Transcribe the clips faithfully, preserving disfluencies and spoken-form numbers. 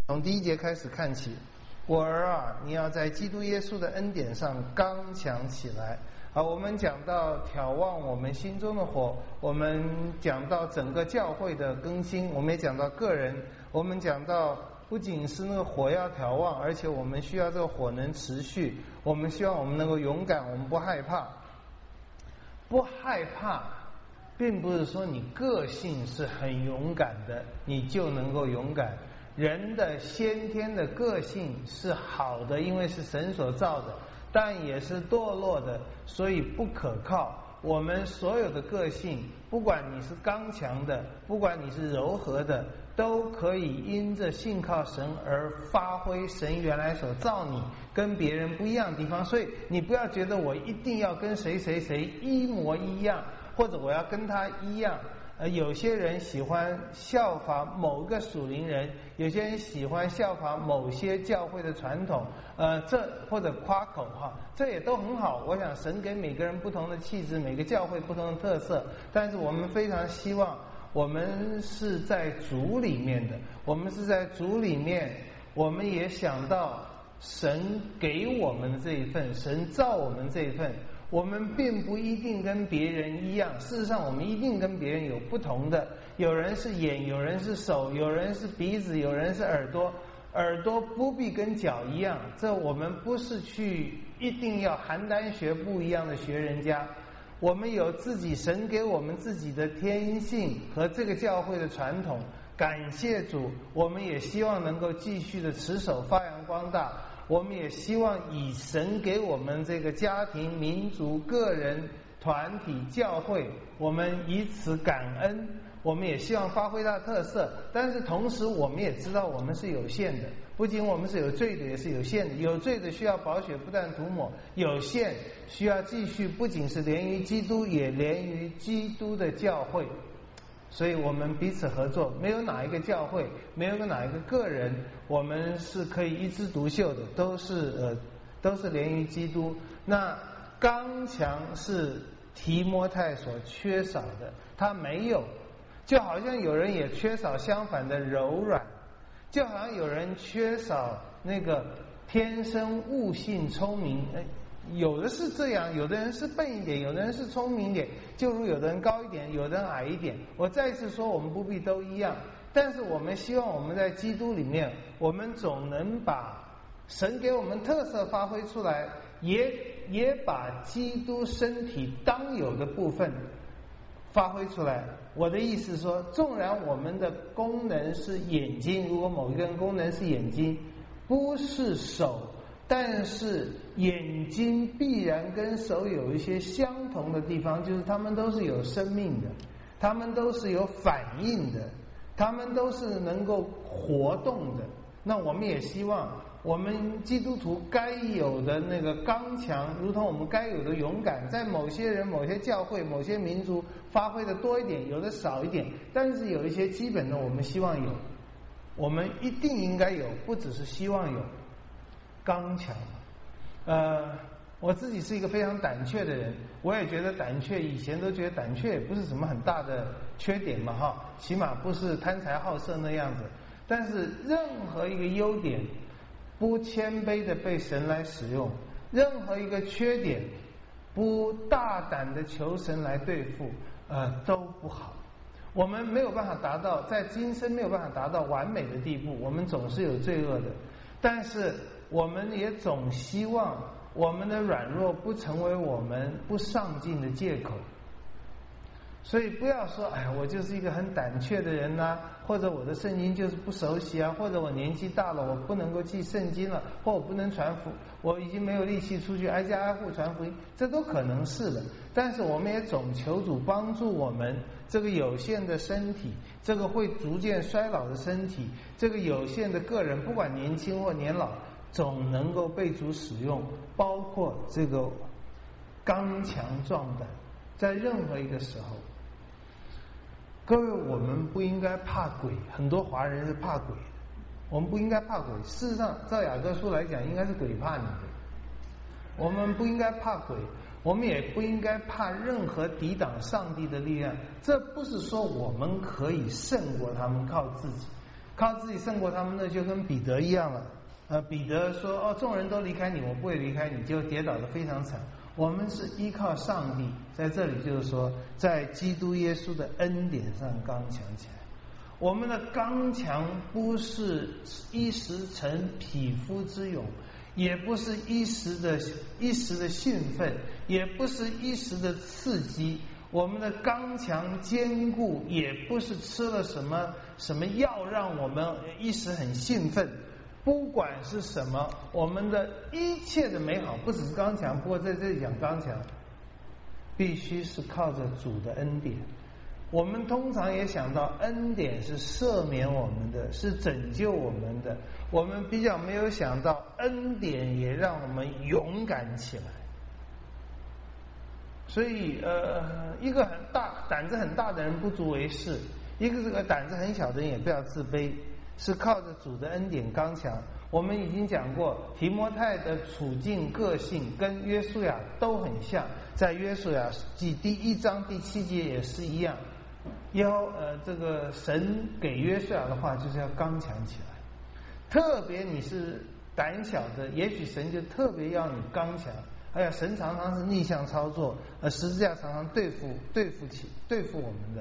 从第一节开始看起，我儿啊，你要在基督耶稣的恩典上刚强起来。好，我们讲到眺望我们心中的火，我们讲到整个教会的更新，我们也讲到个人，我们讲到不仅是那个火要眺望，而且我们需要这个火能持续，我们希望我们能够勇敢，我们不害怕。不害怕并不是说你个性是很勇敢的你就能够勇敢，人的先天的个性是好的，因为是神所造的，但也是堕落的，所以不可靠。我们所有的个性，不管你是刚强的，不管你是柔和的，都可以因着信靠神而发挥神原来所造你跟别人不一样的地方。所以你不要觉得我一定要跟谁谁谁一模一样，或者我要跟他一样。呃，有些人喜欢效法某个属灵人，有些人喜欢效法某些教会的传统，呃，这或者夸口哈，这也都很好。我想神给每个人不同的气质，每个教会不同的特色，但是我们非常希望我们是在主里面的，我们是在主里面，我们也想到神给我们的这一份，神造我们这一份。我们并不一定跟别人一样，事实上我们一定跟别人有不同的，有人是眼，有人是手，有人是鼻子，有人是耳朵，耳朵不必跟脚一样，这我们不是去一定要邯郸学不一样的学人家，我们有自己神给我们自己的天性和这个教会的传统，感谢主，我们也希望能够继续的持守发扬光大，我们也希望以神给我们这个家庭、民族、个人、团体、教会，我们以此感恩，我们也希望发挥它的特色，但是同时我们也知道我们是有限的，不仅我们是有罪的，也是有限的，有罪的需要宝血不断涂抹，有限需要继续不仅是连于基督，也连于基督的教会。所以我们彼此合作，没有哪一个教会，没有哪一个个人，我们是可以一枝独秀的，都是呃都是连于基督。那刚强是提摩太所缺少的，他没有，就好像有人也缺少相反的柔软，就好像有人缺少那个天生悟性聪明，有的是这样，有的人是笨一点，有的人是聪明一点，就如有的人高一点，有的人矮一点。我再次说，我们不必都一样，但是我们希望我们在基督里面，我们总能把神给我们特色发挥出来，也也把基督身体当有的部分发挥出来。我的意思说，纵然我们的功能是眼睛，如果某一个人功能是眼睛，不是手，但是眼睛必然跟手有一些相同的地方，就是他们都是有生命的，他们都是有反应的，他们都是能够活动的。那我们也希望我们基督徒该有的那个刚强，如同我们该有的勇敢，在某些人、某些教会、某些民族发挥的多一点，有的少一点，但是有一些基本的我们希望有，我们一定应该有，不只是希望有刚强。呃，我自己是一个非常胆怯的人，我也觉得胆怯，以前都觉得胆怯也不是什么很大的缺点嘛哈，起码不是贪财好色那样子。但是任何一个优点不谦卑的被神来使用，任何一个缺点不大胆的求神来对付，呃，都不好。我们没有办法达到，在今生没有办法达到完美的地步，我们总是有罪恶的，但是我们也总希望我们的软弱不成为我们不上进的借口。所以不要说哎，我就是一个很胆怯的人呐、啊，或者我的圣经就是不熟悉啊，或者我年纪大了我不能够记圣经了，或我不能传福，我已经没有力气出去挨家挨户传福音，这都可能是的。但是我们也总求主帮助我们这个有限的身体，这个会逐渐衰老的身体，这个有限的个人，不管年轻或年老，总能够被主使用，包括这个刚强壮胆，在任何一个时候。各位，我们不应该怕鬼，很多华人是怕鬼的，我们不应该怕鬼。事实上，照雅各书来讲，应该是鬼怕你的。我们不应该怕鬼，我们也不应该怕任何抵挡上帝的力量。这不是说我们可以胜过他们，靠自己。 靠自己胜过他们，那就跟彼得一样了。呃，彼得说：“哦，众人都离开你，我不会离开你。”就跌倒得非常惨。我们是依靠上帝，在这里就是说，在基督耶稣的恩典上刚强起来。我们的刚强不是一时成匹夫之勇，也不是一时的一时的兴奋，也不是一时的刺激。我们的刚强坚固，也不是吃了什么什么药让我们一时很兴奋。不管是什么，我们的一切的美好，不只是刚强，不过在这里讲刚强，必须是靠着主的恩典。我们通常也想到恩典是赦免我们的，是拯救我们的，我们比较没有想到恩典也让我们勇敢起来。所以呃，一个很大胆子很大的人不足为事，一个这个胆子很小的人也不要自卑，是靠着主的恩典刚强。我们已经讲过，提摩太的处境个性跟约书亚都很像，在约书亚记第一章第七节也是一样。要呃，这个神给约书亚的话就是要刚强起来，特别你是胆小的，也许神就特别要你刚强。哎呀，神常常是逆向操作，呃，十字架常常对付对付起对付我们的。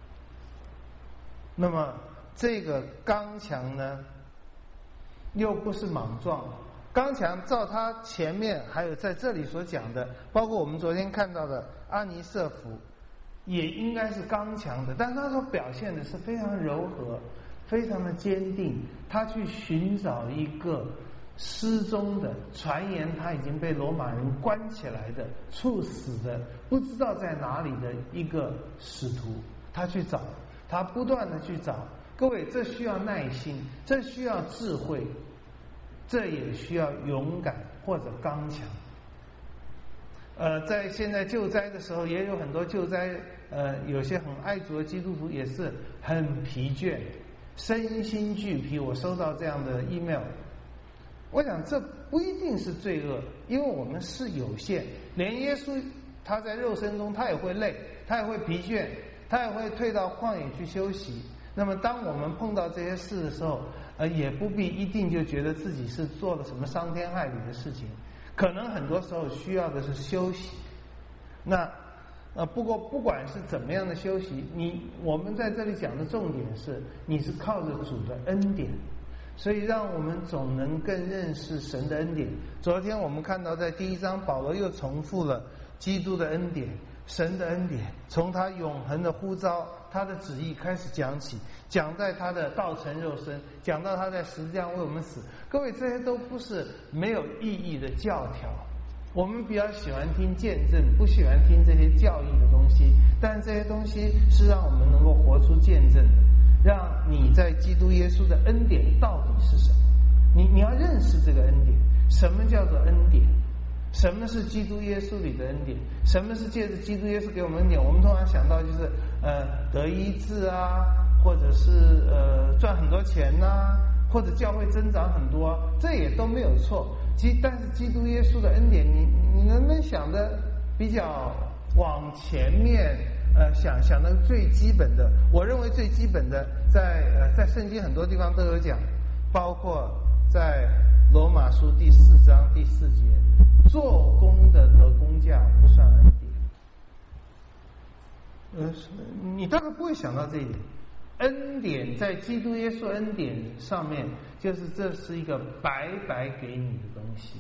那么这个刚强呢，又不是莽撞。刚强照他前面还有在这里所讲的，包括我们昨天看到的阿尼瑟弗，也应该是刚强的，但是他所表现的是非常柔和，非常的坚定。他去寻找一个失踪的，传言他已经被罗马人关起来的、处死的、不知道在哪里的一个使徒，他去找，他不断的去找。各位，这需要耐心，这需要智慧，这也需要勇敢或者刚强。呃，在现在救灾的时候，也有很多救灾，呃，有些很爱主的基督徒也是很疲倦，身心俱疲。我收到这样的 email， 我想这不一定是罪恶，因为我们是有限，连耶稣他在肉身中他也会累，他也会疲倦，他也会退到旷野去休息。那么当我们碰到这些事的时候，呃，也不必一定就觉得自己是做了什么伤天害理的事情，可能很多时候需要的是休息。那呃，不过不管是怎么样的休息，你我们在这里讲的重点是，你是靠着主的恩典，所以让我们总能更认识神的恩典。昨天我们看到在第一章，保罗又重复了基督的恩典、神的恩典，从他永恒的呼召、他的旨意开始讲起，讲在他的道成肉身，讲到他在十字架为我们死。各位，这些都不是没有意义的教条。我们比较喜欢听见证，不喜欢听这些教义的东西，但这些东西是让我们能够活出见证的，让你在基督耶稣的恩典到底是什么。你你要认识这个恩典，什么叫做恩典？什么是基督耶稣里的恩典？什么是借着基督耶稣给我们恩典？我们通常想到就是呃得医治啊，或者是呃赚很多钱呐、啊，或者教会增长很多、啊，这也都没有错。基但是基督耶稣的恩典，你你能不能想的比较往前面？呃，想想的最基本的，我认为最基本的在呃在圣经很多地方都有讲，包括在罗马书第四章第四节，做工的得工价不算恩典。呃，你大概不会想到这一点。恩典在基督耶稣恩典上面，就是这是一个白白给你的东西。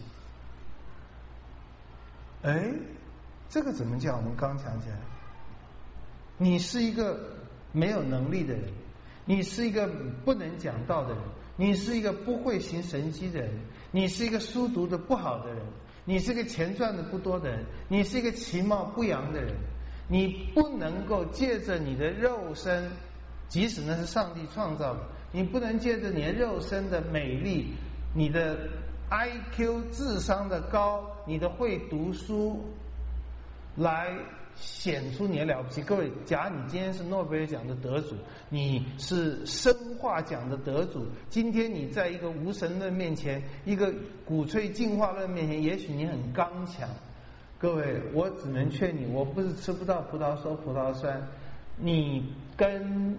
哎，这个怎么叫我们刚强起来？你是一个没有能力的人，你是一个不能讲道的人，你是一个不会行神迹的人，你是一个书读的不好的人，你是一个钱赚的不多的人，你是一个其貌不扬的人，你不能够借着你的肉身，即使那是上帝创造的，你不能借着你的肉身的美丽，你的 I Q 智商的高，你的会读书来显出你的了不起。各位，假如你今天是诺贝尔奖的得主，你是生化奖的得主，今天你在一个无神论面前，一个鼓吹进化论面前，也许你很刚强。各位，我只能劝你，我不是吃不到葡萄说葡萄酸，你跟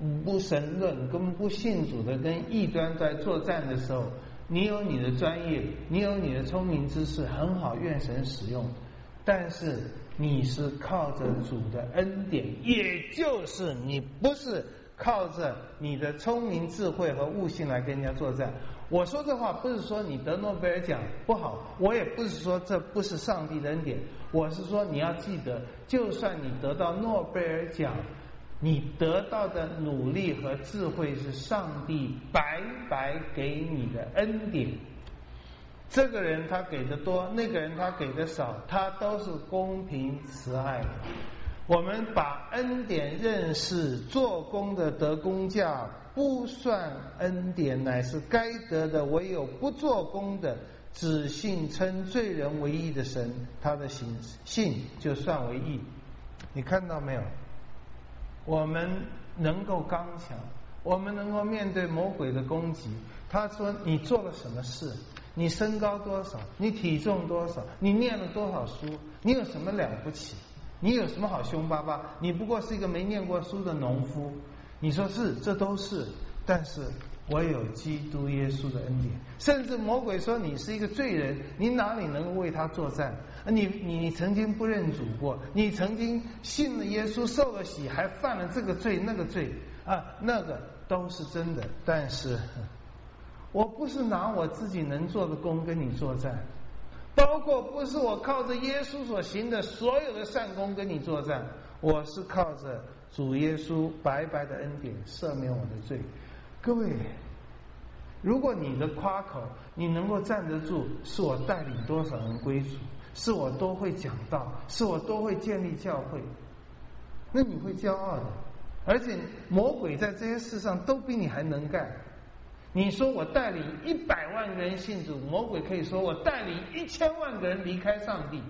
不神论、根本不信主的跟异端在作战的时候，你有你的专业，你有你的聪明知识，很好，愿神使用。但是你是靠着主的恩典，也就是你不是靠着你的聪明智慧和悟性来跟人家作战。我说这话不是说你得诺贝尔奖不好，我也不是说这不是上帝的恩典，我是说你要记得，就算你得到诺贝尔奖，你得到的努力和智慧是上帝白白给你的恩典。这个人他给的多，那个人他给的少，他都是公平慈爱的。我们把恩典认识，做工的得工价，不算恩典，乃是该得的；唯有不做工的，只信称罪人为义的神，他的信信就算为义。你看到没有？我们能够刚强，我们能够面对魔鬼的攻击。他说你做了什么事，你身高多少，你体重多少，你念了多少书，你有什么了不起，你有什么好凶巴巴，你不过是一个没念过书的农夫。你说是，这都是，但是我有基督耶稣的恩典。甚至魔鬼说你是一个罪人，你哪里能够为他作战？你你你曾经不认主过，你曾经信了耶稣，受了洗，还犯了这个罪那个罪啊，那个都是真的。但是我不是拿我自己能做的功跟你作战，包括不是我靠着耶稣所行的所有的善功跟你作战，我是靠着主耶稣白白的恩典赦免我的罪。各位，如果你的夸口你能够站得住，是我带领多少人归主，是我都会讲道，是我都会建立教会，那你会骄傲的。而且魔鬼在这些事上都比你还能干。你说我带领一百万个人信主，魔鬼可以说我带领一千万个人离开上帝。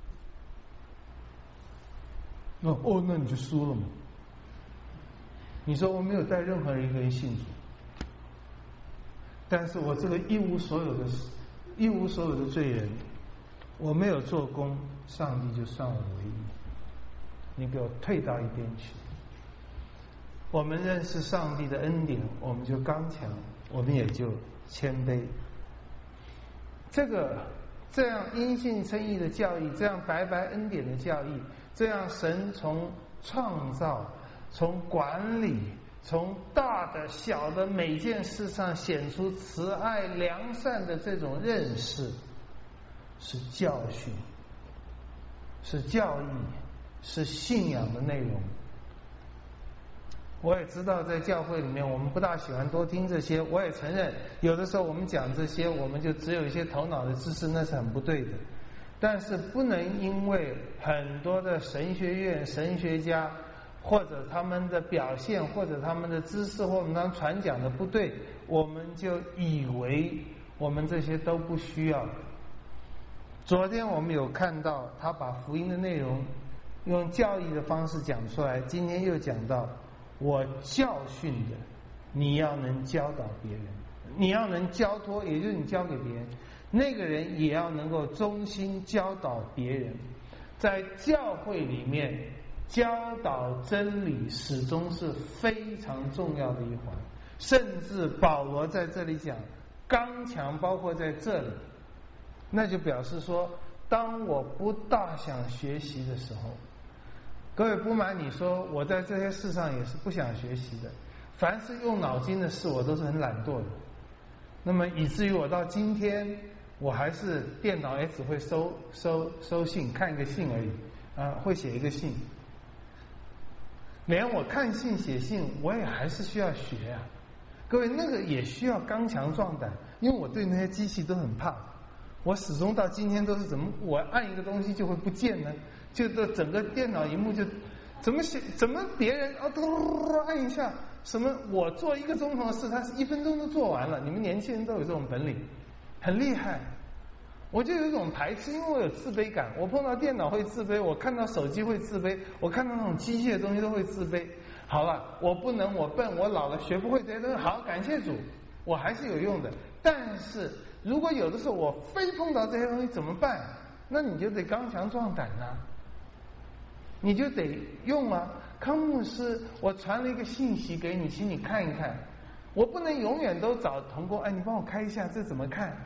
哦哦，那你就输了嘛。你说我没有带任何人一个人信主，但是我这个一无所有的一无所有的罪人，我没有做工，上帝就算我为义。你给我退到一边去。我们认识上帝的恩典，我们就刚强，我们也就谦卑。这个这样因信称义的教义，这样白白恩典的教义，这样神从创造、从管理、从大的小的每件事上显出慈爱良善的这种认识，是教训，是教义，是信仰的内容。我也知道在教会里面我们不大喜欢多听这些，我也承认有的时候我们讲这些我们就只有一些头脑的知识，那是很不对的。但是不能因为很多的神学院神学家或者他们的表现或者他们的知识或者他们传讲的不对，我们就以为我们这些都不需要。昨天我们有看到他把福音的内容用教义的方式讲出来，今天又讲到我教训的，你要能教导别人，你要能交托，也就是你交给别人，那个人也要能够忠心教导别人。在教会里面，教导真理始终是非常重要的一环。甚至保罗在这里讲刚强，包括在这里，那就表示说，当我不大想学习的时候，各位不瞒你说，我在这些事上也是不想学习的。凡是用脑筋的事，我都是很懒惰的。那么以至于我到今天，我还是电脑也只会收收收信，看一个信而已，啊，会写一个信。连我看信写信，我也还是需要学啊。各位，那个也需要刚强壮胆，因为我对那些机器都很怕。我始终到今天都是怎么，我按一个东西就会不见呢？就这整个电脑荧幕就怎么写，怎么别人啊嘟按一下，什么我做一个钟头的事，他是一分钟都做完了。你们年轻人都有这种本领，很厉害。我就有一种排斥，因为我有自卑感。我碰到电脑会自卑，我看到手机会自卑，我看到那种机械的东西都会自卑。好了，我不能，我笨，我老了学不会这些东西。好，感谢主，我还是有用的。但是如果有的时候我非碰到这些东西怎么办？那你就得刚强壮胆啊，你就得用啊。 康牧师，我传了一个信息给你，请你看一看。我不能永远都找同工，哎，你帮我开一下，这怎么看？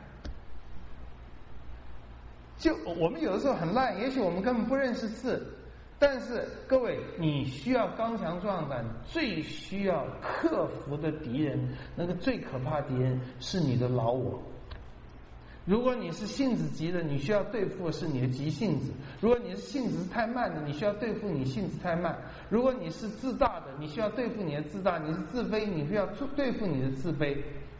就我们有的时候很烂，也许我们根本不认识字，但是各位，你需要刚强壮胆，最需要克服的敌人，那个最可怕的敌人是你的老我。如果你是性子急的，你需要对付的是你的急性子；如果你是性子太慢的，你需要对付你性子太慢；如果你是自大的，你需要对付你的自大；你是自卑，你需要对付你的自卑。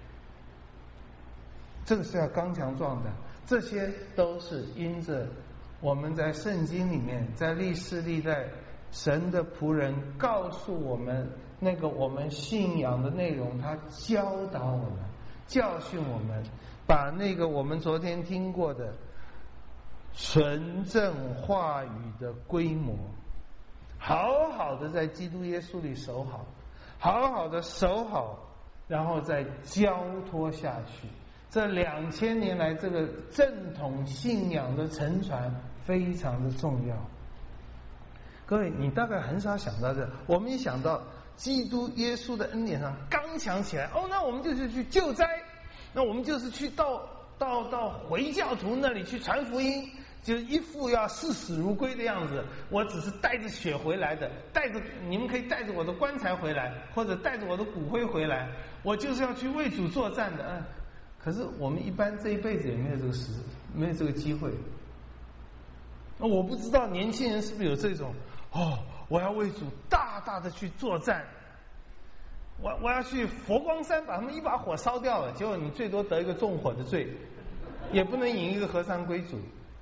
这个是要刚强壮胆，这些都是因着我们在圣经里面，在历世历代神的仆人告诉我们那个我们信仰的内容，他教导我们，教训我们，把那个我们昨天听过的纯正话语的规模，好好的在基督耶稣里守好，好好的守好，然后再交托下去。这两千年来，这个正统信仰的承传非常的重要。各位，你大概很少想到这，我们一想到基督耶稣的恩典上刚强起来，哦，那我们就是去救灾，那我们就是去到到到回教徒那里去传福音，就是一副要视死如归的样子。我只是带着血回来的，带着你们可以带着我的棺材回来，或者带着我的骨灰回来，我就是要去为主作战的。嗯，可是我们一般这一辈子也没有这个时，没有这个机会。那我不知道年轻人是不是有这种哦，我要为主大大的去作战，我我要去佛光山把他们一把火烧掉了，结果你最多得一个纵火的罪，也不能引一个和尚归主。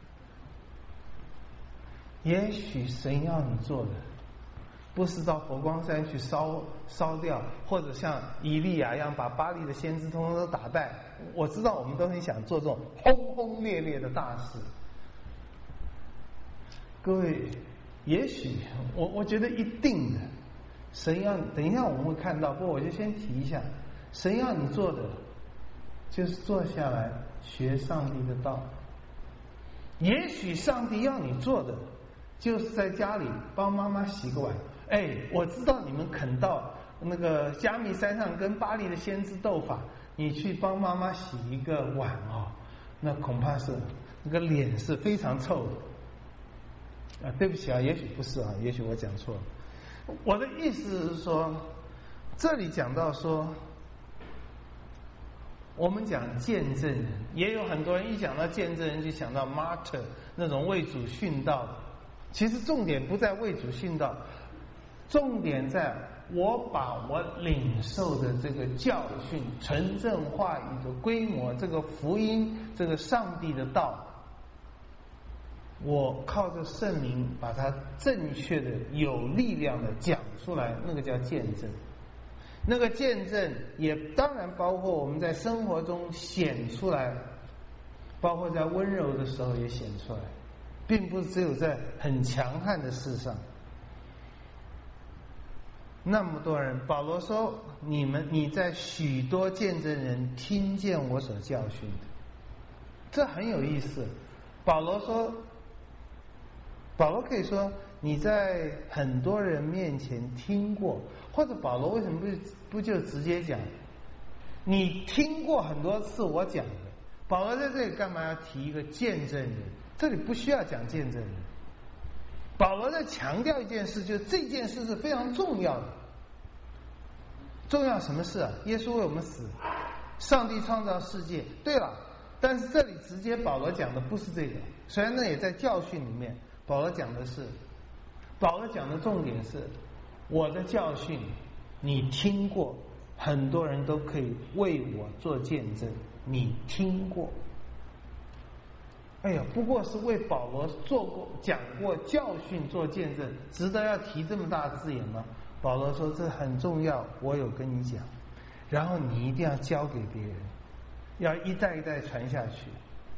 也许神要你做的不是到佛光山去烧烧掉，或者像以利亚一样把巴黎的先知通通都打败。我知道我们都很想做这种轰轰烈烈的大事。各位，也许我我觉得一定的，神要等一下我们会看到，不过我就先提一下，神要你做的就是坐下来学上帝的道。也许上帝要你做的就是在家里帮妈妈洗个碗。哎，我知道你们肯到那个加密山上跟巴黎的先知斗法，你去帮妈妈洗一个碗哦，那恐怕是那个脸是非常臭的。啊，对不起啊，也许不是啊，也许我讲错了。我的意思是说，这里讲到说，我们讲见证人，也有很多人一讲到见证人就想到 martyr 那种为主殉道的。其实重点不在为主殉道，重点在我把我领受的这个教训、纯正话语的规模，这个福音，这个上帝的道，我靠着圣灵把它正确的、有力量的讲出来，那个叫见证。那个见证也当然包括我们在生活中显出来，包括在温柔的时候也显出来，并不是只有在很强悍的事上。那么多人，保罗说：“你们你在许多见证人听见我所教训的。”这很有意思。保罗说，保罗可以说你在很多人面前听过，或者保罗为什么不不就直接讲你听过很多次我讲的？保罗在这里干嘛要提一个见证人？这里不需要讲见证人。保罗在强调一件事，就是这件事是非常重要的。重要什么事啊？耶稣为我们死，上帝创造世界。对了，但是这里直接保罗讲的不是这个，虽然那也在教训里面，保罗讲的是，保罗讲的重点是我的教训你听过，很多人都可以为我做见证，你听过。哎呀，不过是为保罗做过、讲过、教训做见证，值得要提这么大的字眼吗？保罗说这很重要，我有跟你讲，然后你一定要教给别人，要一代一代传下去。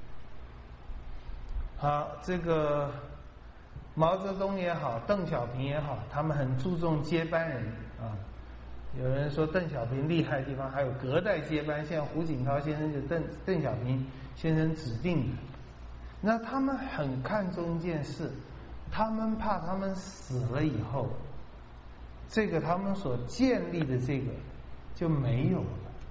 好，这个毛泽东也好，邓小平也好，他们很注重接班人啊。有人说邓小平厉害的地方还有隔代接班，像胡锦涛先生就邓邓小平先生指定的。那他们很看重一件事，他们怕他们死了以后， 这个他们所建立的这个就没有了。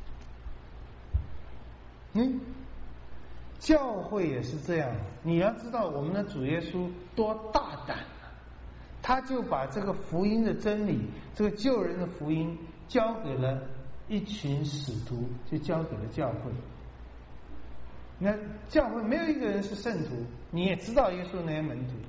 嗯，教会也是这样。你要知道，我们的主耶稣多大胆啊！他就把这个福音的真理，这个救人的福音，交给了一群使徒，就交给了教会。那教会没有一个人是圣徒，你也知道耶稣那些门徒，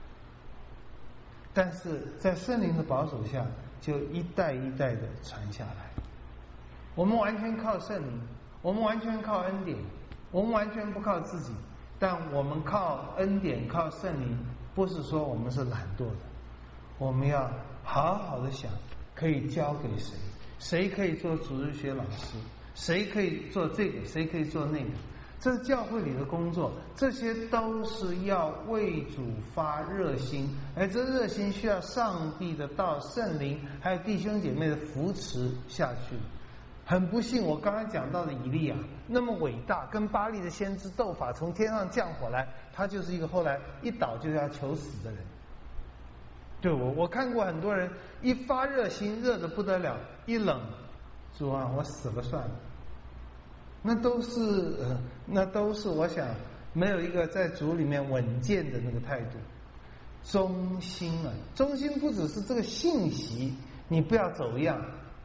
但是在圣灵的保守下，就一代一代的传下来。我们完全靠圣灵，我们完全靠恩典，我们完全不靠自己，但我们靠恩典靠圣灵，不是说我们是懒惰的，我们要好好的想可以交给谁，谁可以做主日学老师，谁可以做这个，谁可以做那个，这是教会里的工作，这些都是要为主发热心，而这热心需要上帝的道、圣灵还有弟兄姐妹的扶持下去。很不幸，我刚才讲到的以利亚那么伟大，跟巴力的先知斗法，从天上降火来，他就是一个后来一倒就要求死的人。对，我我看过很多人一发热心，热得不得了，一冷，主啊，我死了算了。那都是、呃、那都是我想没有一个在主里面稳健的那个态度。忠心啊，忠心不只是这个信息，你不要走样。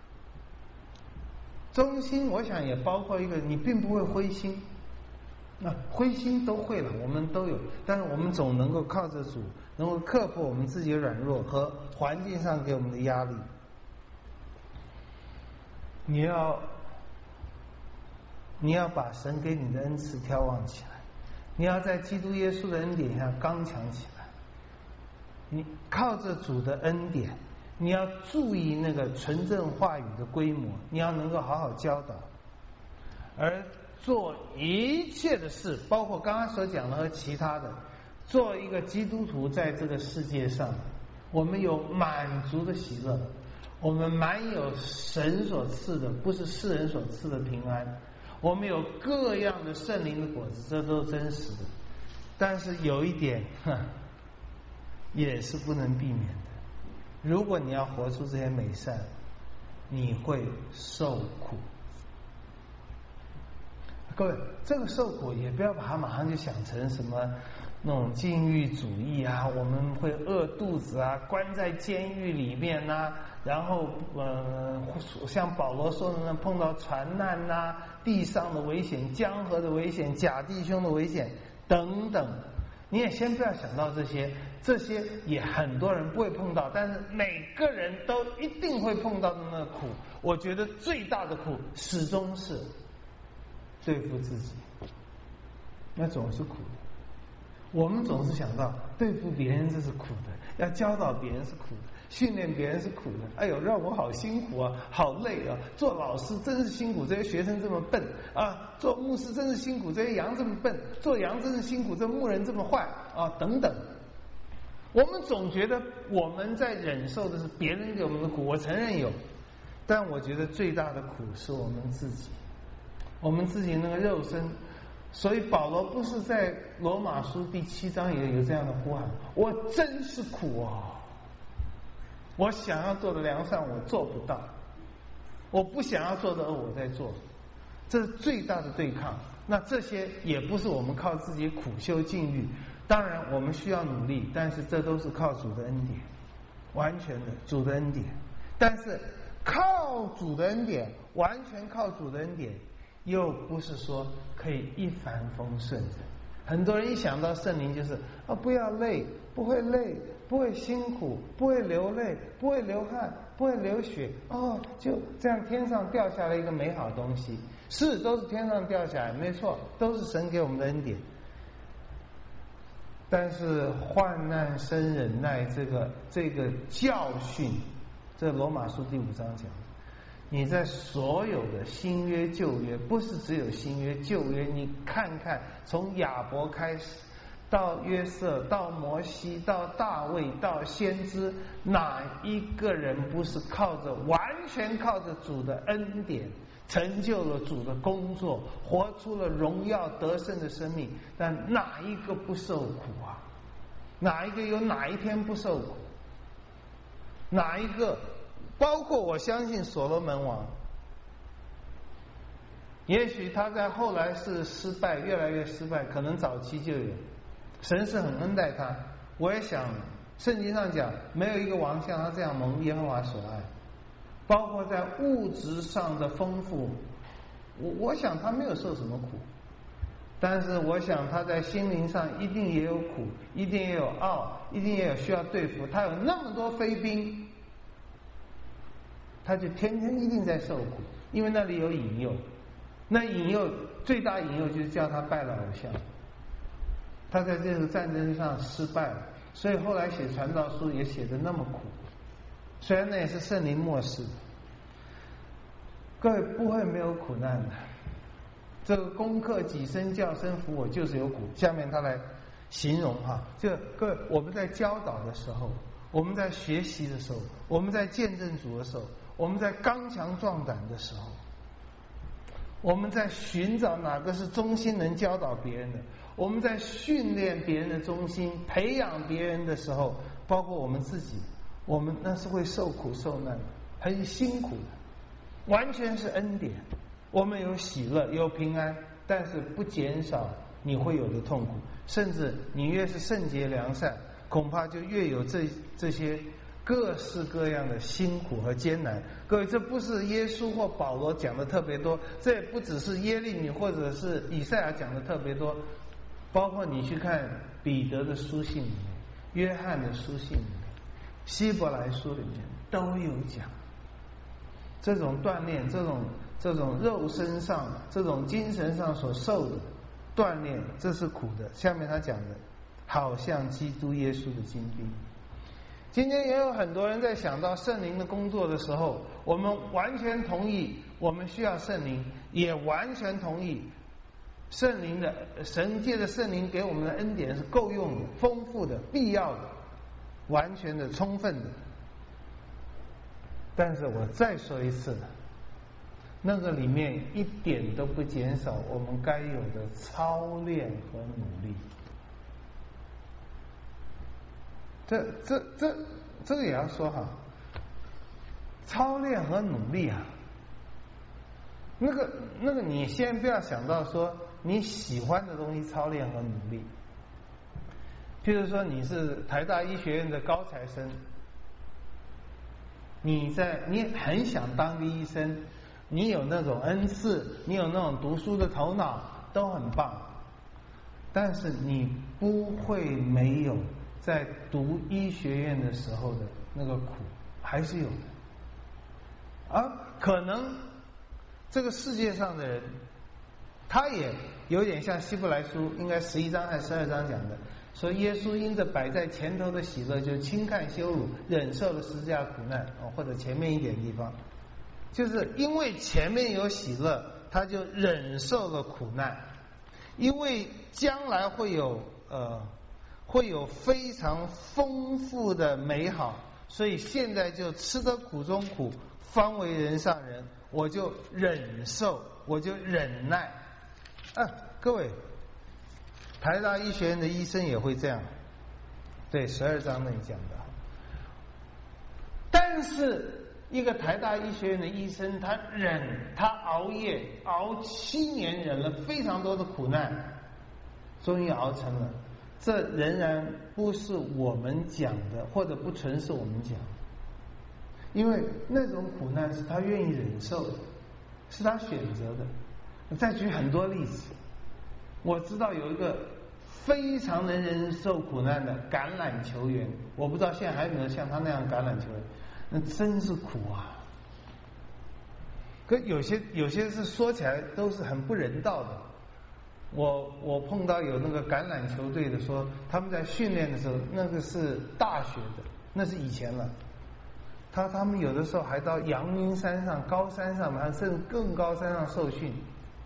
忠心我想也包括一个，你并不会灰心。那、啊、灰心都会了，我们都有，但是我们总能够靠着主，能够克服我们自己的软弱和环境上给我们的压力。你要你要把神给你的恩赐眺望起来，你要在基督耶稣的恩典下刚强起来。你靠着主的恩典，你要注意那个纯正话语的规模，你要能够好好教导，而做一切的事，包括刚刚所讲的和其他的，做一个基督徒在这个世界上，我们有满足的喜乐，我们满有神所赐的，不是世人所赐的平安，我们有各样的圣灵的果子，这都是真实的。但是有一点也是不能避免的，如果你要活出这些美善，你会受苦。各位，这个受苦也不要把它马上就想成什么那种禁欲主义啊，我们会饿肚子啊，关在监狱里面啊，然后呃，像保罗说的呢，碰到船难啊，地上的危险、江河的危险、假弟兄的危险等等。你也先不要想到这些，这些也很多人不会碰到，但是每个人都一定会碰到的那个苦。我觉得最大的苦始终是对付自己，那总是苦的。我们总是想到对付别人这是苦的，要教导别人是苦的，训练别人是苦的。哎呦，让我好辛苦啊，好累啊！做老师真是辛苦，这些学生这么笨啊！做牧师真是辛苦，这些羊这么笨；做羊真是辛苦，这牧人这么坏啊！等等。我们总觉得我们在忍受的是别人给我们的苦，我承认有，但我觉得最大的苦是我们自己，我们自己那个肉身。所以保罗不是在罗马书第七章也有这样的呼喊，我真是苦啊！我想要做的良善我做不到，我不想要做的恶我在做，这是最大的对抗。那这些也不是我们靠自己苦修禁欲，当然我们需要努力，但是这都是靠主的恩典，完全的主的恩典。但是靠主的恩典，完全靠主的恩典，又不是说可以一帆风顺的。很多人一想到圣灵就是啊，不要累，不会累，不会辛苦，不会流泪，不会流汗，不会流血，哦，就这样天上掉下来一个美好东西。是，都是天上掉下来，没错，都是神给我们的恩典。但是患难生忍耐，这个这个教训，这罗马书第五章讲，你在所有的新约旧约，不是只有新约旧约，你看看从亚伯开始到约瑟到摩西到大卫到先知，哪一个人不是靠着完全靠着主的恩典成就了主的工作，活出了荣耀得胜的生命？但哪一个不受苦啊？哪一个有哪一天不受苦？哪一个包括我相信所罗门王，也许他在后来是失败，越来越失败，可能早期就有，神是很恩待他。我也想，圣经上讲，没有一个王像他这样蒙耶和华所爱，包括在物质上的丰富，我我想他没有受什么苦，但是我想他在心灵上一定也有苦，一定也有傲，一定也有需要对付。他有那么多妃嫔，他就天天一定在受苦，因为那里有引诱。那引诱最大引诱就是叫他拜了偶像，他在这个战争上失败了，所以后来写传道书也写得那么苦。虽然那也是圣灵默示的，各位不会没有苦难的。这个攻克己身叫声服我，就是有苦。下面他来形容哈，就各位我们在教导的时候，我们在学习的时候，我们在见证主的时候，我们在刚强壮胆的时候，我们在寻找哪个是忠心能教导别人的，我们在训练别人的忠心，培养别人的时候，包括我们自己，我们那是会受苦受难的，很辛苦的，完全是恩典。我们有喜乐，有平安，但是不减少你会有的痛苦，甚至你越是圣洁良善，恐怕就越有这这些各式各样的辛苦和艰难。各位，这不是耶稣或保罗讲的特别多，这也不只是耶利米或者是以赛亚讲的特别多，包括你去看彼得的书信里面，约翰的书信里面，希伯来书里面都有讲这种锻炼，这种这种肉身上这种精神上所受的锻炼，这是苦的。下面他讲的好像基督耶稣的精兵。今天也有很多人在想到圣灵的工作的时候，我们完全同意我们需要圣灵，也完全同意圣灵的神界的圣灵给我们的恩典是够用的、丰富的、必要的、完全的、充分的。但是我再说一次，那个里面一点都不减少我们该有的操练和努力。这这这这个也要说哈，操练和努力啊，那个那个你先不要想到说你喜欢的东西操练和努力。譬如说你是台大医学院的高材生，你在你很想当个医生，你有那种恩赐，你有那种读书的头脑，都很棒，但是你不会没有在读医学院的时候的那个苦，还是有的。而可能这个世界上的人，他也有点像希伯来书应该十一章还是十二章讲的，说耶稣因着摆在前头的喜乐，就轻看羞辱，忍受了十字架苦难，或者前面一点地方，就是因为前面有喜乐，他就忍受了苦难，因为将来会有呃会有非常丰富的美好，所以现在就吃得苦中苦，方为人上人，我就忍受，我就忍耐。啊，各位，台大医学院的医生也会这样，对，十二章那里讲的。但是一个台大医学院的医生，他忍，他熬夜熬七年，忍了非常多的苦难，终于熬成了。这仍然不是我们讲的，或者不纯是我们讲，因为那种苦难是他愿意忍受的，是他选择的。再举很多例子，我知道有一个非常能忍受苦难的橄榄球员，我不知道现在还有没有像他那样橄榄球员，那真是苦啊。可有些有些是说起来都是很不人道的。我我碰到有那个橄榄球队的说，他们在训练的时候，那个是大学的，那是以前了。他他们有的时候还到阳明山上、高山上，还甚至更高山上受训，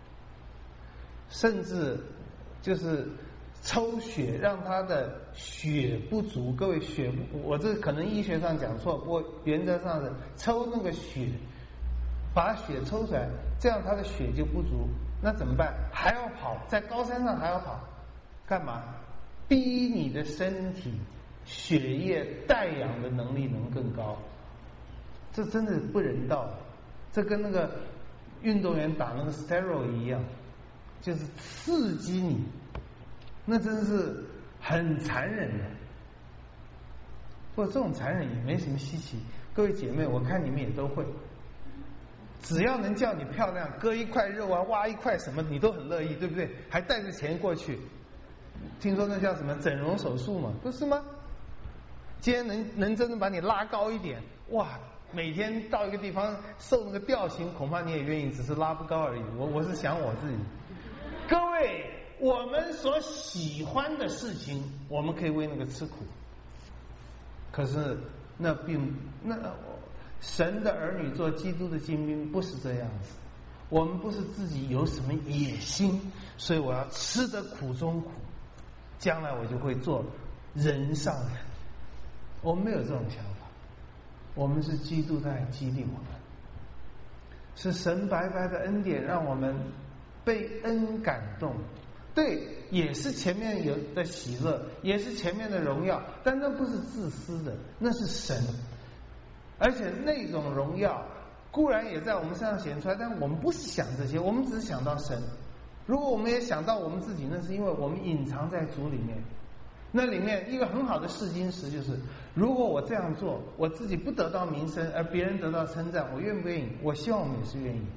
甚至就是抽血，让他的血不足。各位，血我这可能医学上讲错，不过原则上是抽那个血，把血抽出来，这样他的血就不足。那怎么办？还要跑，在高山上还要跑，干嘛？逼你的身体血液带氧的能力能更高。这这真的不人道，这跟那个运动员打那个 steroid 一样，就是刺激你，那真是很残忍的。不过这种残忍也没什么稀奇，各位姐妹，我看你们也都会。只要能叫你漂亮，割一块肉啊，挖一块什么，你都很乐意，对不对？还带着钱过去。听说那叫什么整容手术嘛，不是吗？今天能能真的把你拉高一点，哇！每天到一个地方受那个吊刑，恐怕你也愿意，只是拉不高而已。我我是想我自己。各位，我们所喜欢的事情，我们可以为那个吃苦。可是那并那神的儿女做基督的精兵不是这样子。我们不是自己有什么野心，所以我要吃得苦中苦，将来我就会做人上人。我们没有这种想法，我们是基督在激励我们，是神白白的恩典让我们被恩感动。对，也是前面有的喜乐，也是前面的荣耀，但那不是自私的，那是神。而且那种荣耀固然也在我们身上显出来，但我们不是想这些，我们只是想到神。如果我们也想到我们自己，那是因为我们隐藏在主里面。那里面一个很好的试金石就是，如果我这样做，我自己不得到名声，而别人得到称赞，我愿不愿意？我希望我们也是愿意。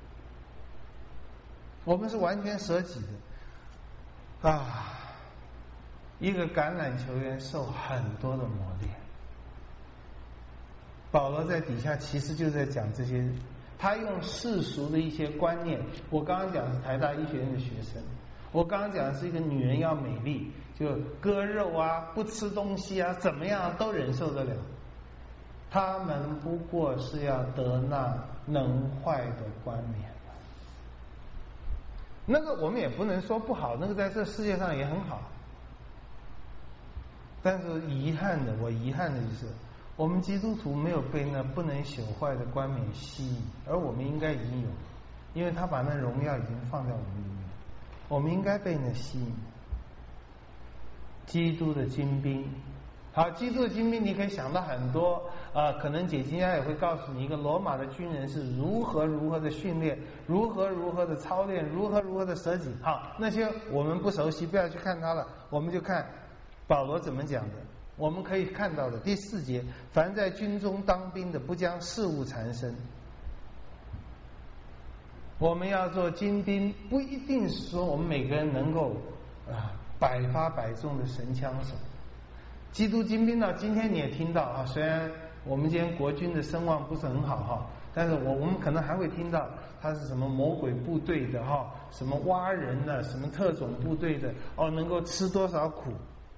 我们是完全舍己的。啊，一个橄榄球员受很多的磨练。保罗在底下其实就在讲这些，他用世俗的一些观念。我刚刚讲的是台大医学院的学生，我刚刚讲的是一个女人要美丽，就割肉啊，不吃东西啊，怎么样都忍受得了。他们不过是要得那能坏的冠冕。那个我们也不能说不好，那个在这世界上也很好。但是遗憾的，我遗憾的就是，我们基督徒没有被那不能朽坏的冠冕吸引，而我们应该已经有，因为他把那荣耀已经放在我们里面，我们应该被那吸引。基督的精兵，好，基督的精兵，你可以想到很多啊、呃，可能解经家也会告诉你，一个罗马的军人是如何如何的训练，如何如何的操练，如何如何的舍己。好，那些我们不熟悉，不要去看他了，我们就看保罗怎么讲的。我们可以看到的第四节，凡在军中当兵的，不将事物缠身。我们要做精兵，不一定是说我们每个人能够啊百发百中的神枪手。基督精兵到今天你也听到啊，虽然我们今天国军的声望不是很好哈，但是我我们可能还会听到他是什么魔鬼部队的哈，什么蛙人的，什么特种部队的哦，能够吃多少苦。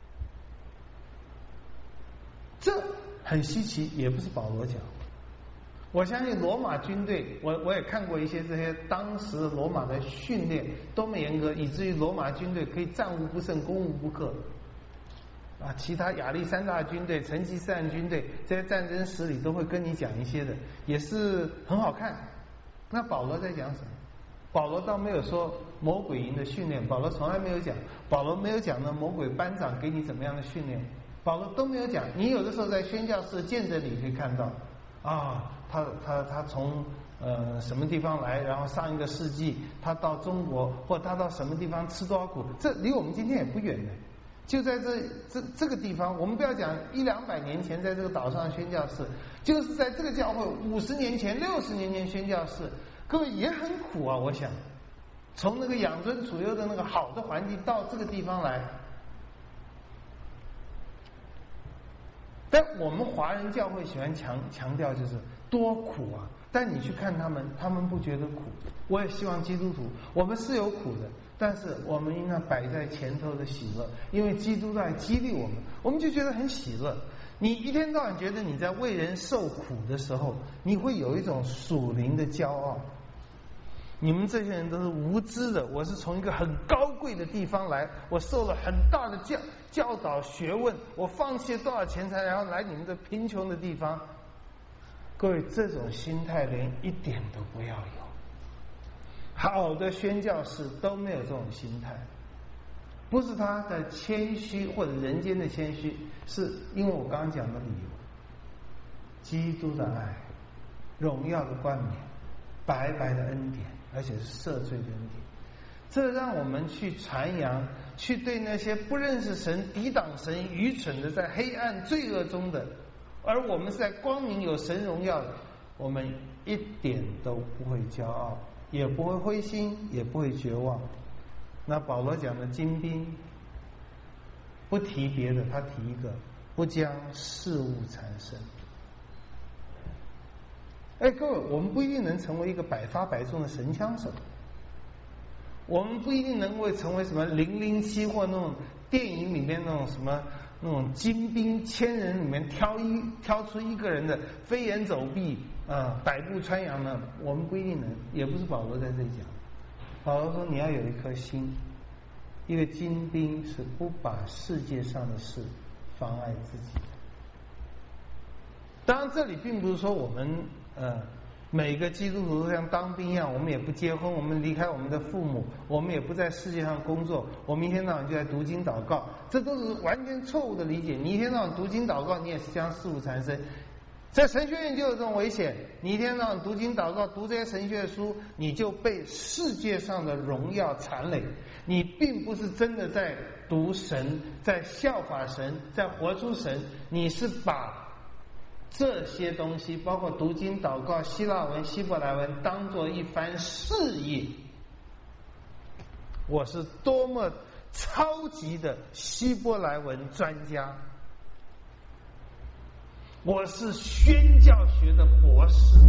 这很稀奇，也不是保罗讲。我相信罗马军队，我我也看过一些这些当时罗马的训练多么严格，以至于罗马军队可以战无不胜，攻无不克。啊，其他亚历山大军队、成吉思汗军队这些战争史里都会跟你讲一些的，也是很好看。那保罗在讲什么？保罗倒没有说魔鬼营的训练，保罗从来没有讲，保罗没有讲呢魔鬼班长给你怎么样的训练，保罗都没有讲。你有的时候在宣教士见证里可以看到，啊，他他他从呃什么地方来，然后上一个世纪他到中国，或他到什么地方吃多少苦，这离我们今天也不远的。就在这这这个地方，我们不要讲一两百年前在这个岛上宣教士，就是在这个教会五十年前、六十年前宣教士，各位也很苦啊。我想，从那个养尊处优的那个好的环境到这个地方来，但我们华人教会喜欢强强调就是多苦啊，但你去看他们，他们不觉得苦。我也希望基督徒，我们是有苦的，但是我们应该摆在前头的喜乐，因为基督在激励我们，我们就觉得很喜乐。你一天到晚觉得你在为人受苦的时候，你会有一种属灵的骄傲。你们这些人都是无知的，我是从一个很高贵的地方来，我受了很大的教教导学问，我放弃了多少钱财，然后来你们这贫穷的地方。各位，这种心态连一点都不要有。好的宣教士都没有这种心态，不是他的谦虚或者人间的谦虚，是因为我刚刚讲的理由，基督的爱。 荣耀的冠冕，白白的恩典，而且是赦罪的恩典。这让我们去传扬，去对那些不认识神、抵挡神、愚蠢的，在黑暗罪恶中的，而我们是在光明有神荣耀的，我们一点都不会骄傲，也不会灰心，也不会绝望。那保罗讲的精兵，不提别的，他提一个，不将事物缠身。哎，各位，我们不一定能成为一个百发百中的神枪手，我们不一定能够成为什么零零七或那种电影里面那种什么那种精兵千人里面挑一挑出一个人的飞檐走壁啊、呃、百步穿杨的，我们不一定能，也不是保罗在这里讲。保罗说你要有一颗心，一个精兵是不把世界上的事妨碍自己的。当然这里并不是说我们呃每个基督徒都像当兵一样，我们也不结婚，我们离开我们的父母，我们也不在世界上工作，我们一天到晚就在读经祷告，这都是完全错误的理解。你一天到晚读经祷告，你也是将事物缠身。在神学院就有这种危险，你一天到晚读经祷告，读这些神学书，你就被世界上的荣耀缠累，你并不是真的在读神，在效法神，在活出神，你是把这些东西，包括读经祷告、希腊文、希伯来文，当作一番事业。我是多么超级的希伯来文专家，我是宣教学的博士。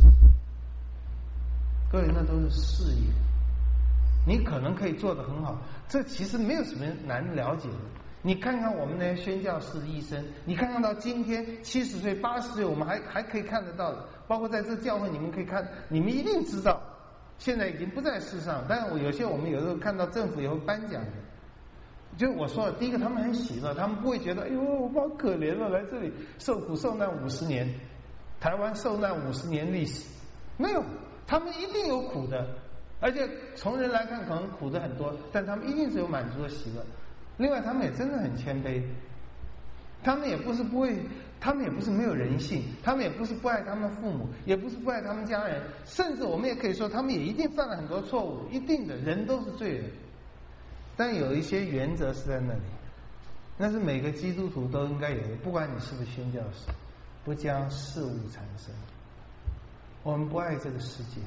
各位，那都是事业，你可能可以做得很好，这其实没有什么难了解的。你看看我们那些宣教士的一生，你看看到今天七十岁、八十岁，我们还还可以看得到的，包括在这教会，你们可以看，你们一定知道，现在已经不在世上，但是我有些我们有时候看到政府也会颁奖的。就我说了，第一个他们很喜乐，他们不会觉得哎呦我好可怜了，来这里受苦受难五十年，台湾受难五十年历史，没有，他们一定有苦的，而且从人来看可能苦的很多，但他们一定是有满足的喜乐。另外他们也真的很谦卑，他们也不是不会，他们也不是没有人性，他们也不是不爱他们的父母，也不是不爱他们家人，甚至我们也可以说他们也一定犯了很多错误，一定的，人都是罪人，但有一些原则是在那里，那是每个基督徒都应该有的，不管你是不是宣教士，不将事物缠身。我们不爱这个世界，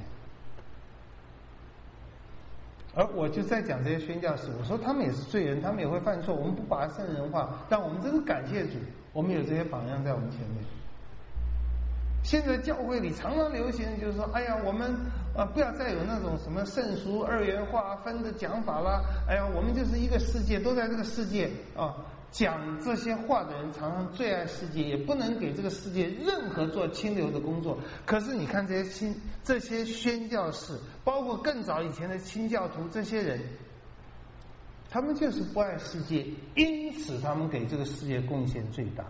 而我就在讲这些宣教士，我说他们也是罪人，他们也会犯错，我们不把他圣人化，但我们真是感谢主，我们有这些榜样在我们前面。现在教会里常常流行就是说，哎呀，我们啊不要再有那种什么圣俗二元化分的讲法啦，哎呀，我们就是一个世界，都在这个世界啊。讲这些话的人常常最爱世界，也不能给这个世界任何做清流的工作。可是你看这些清这些宣教士，包括更早以前的清教徒，这些人，他们就是不爱世界，因此他们给这个世界贡献最大。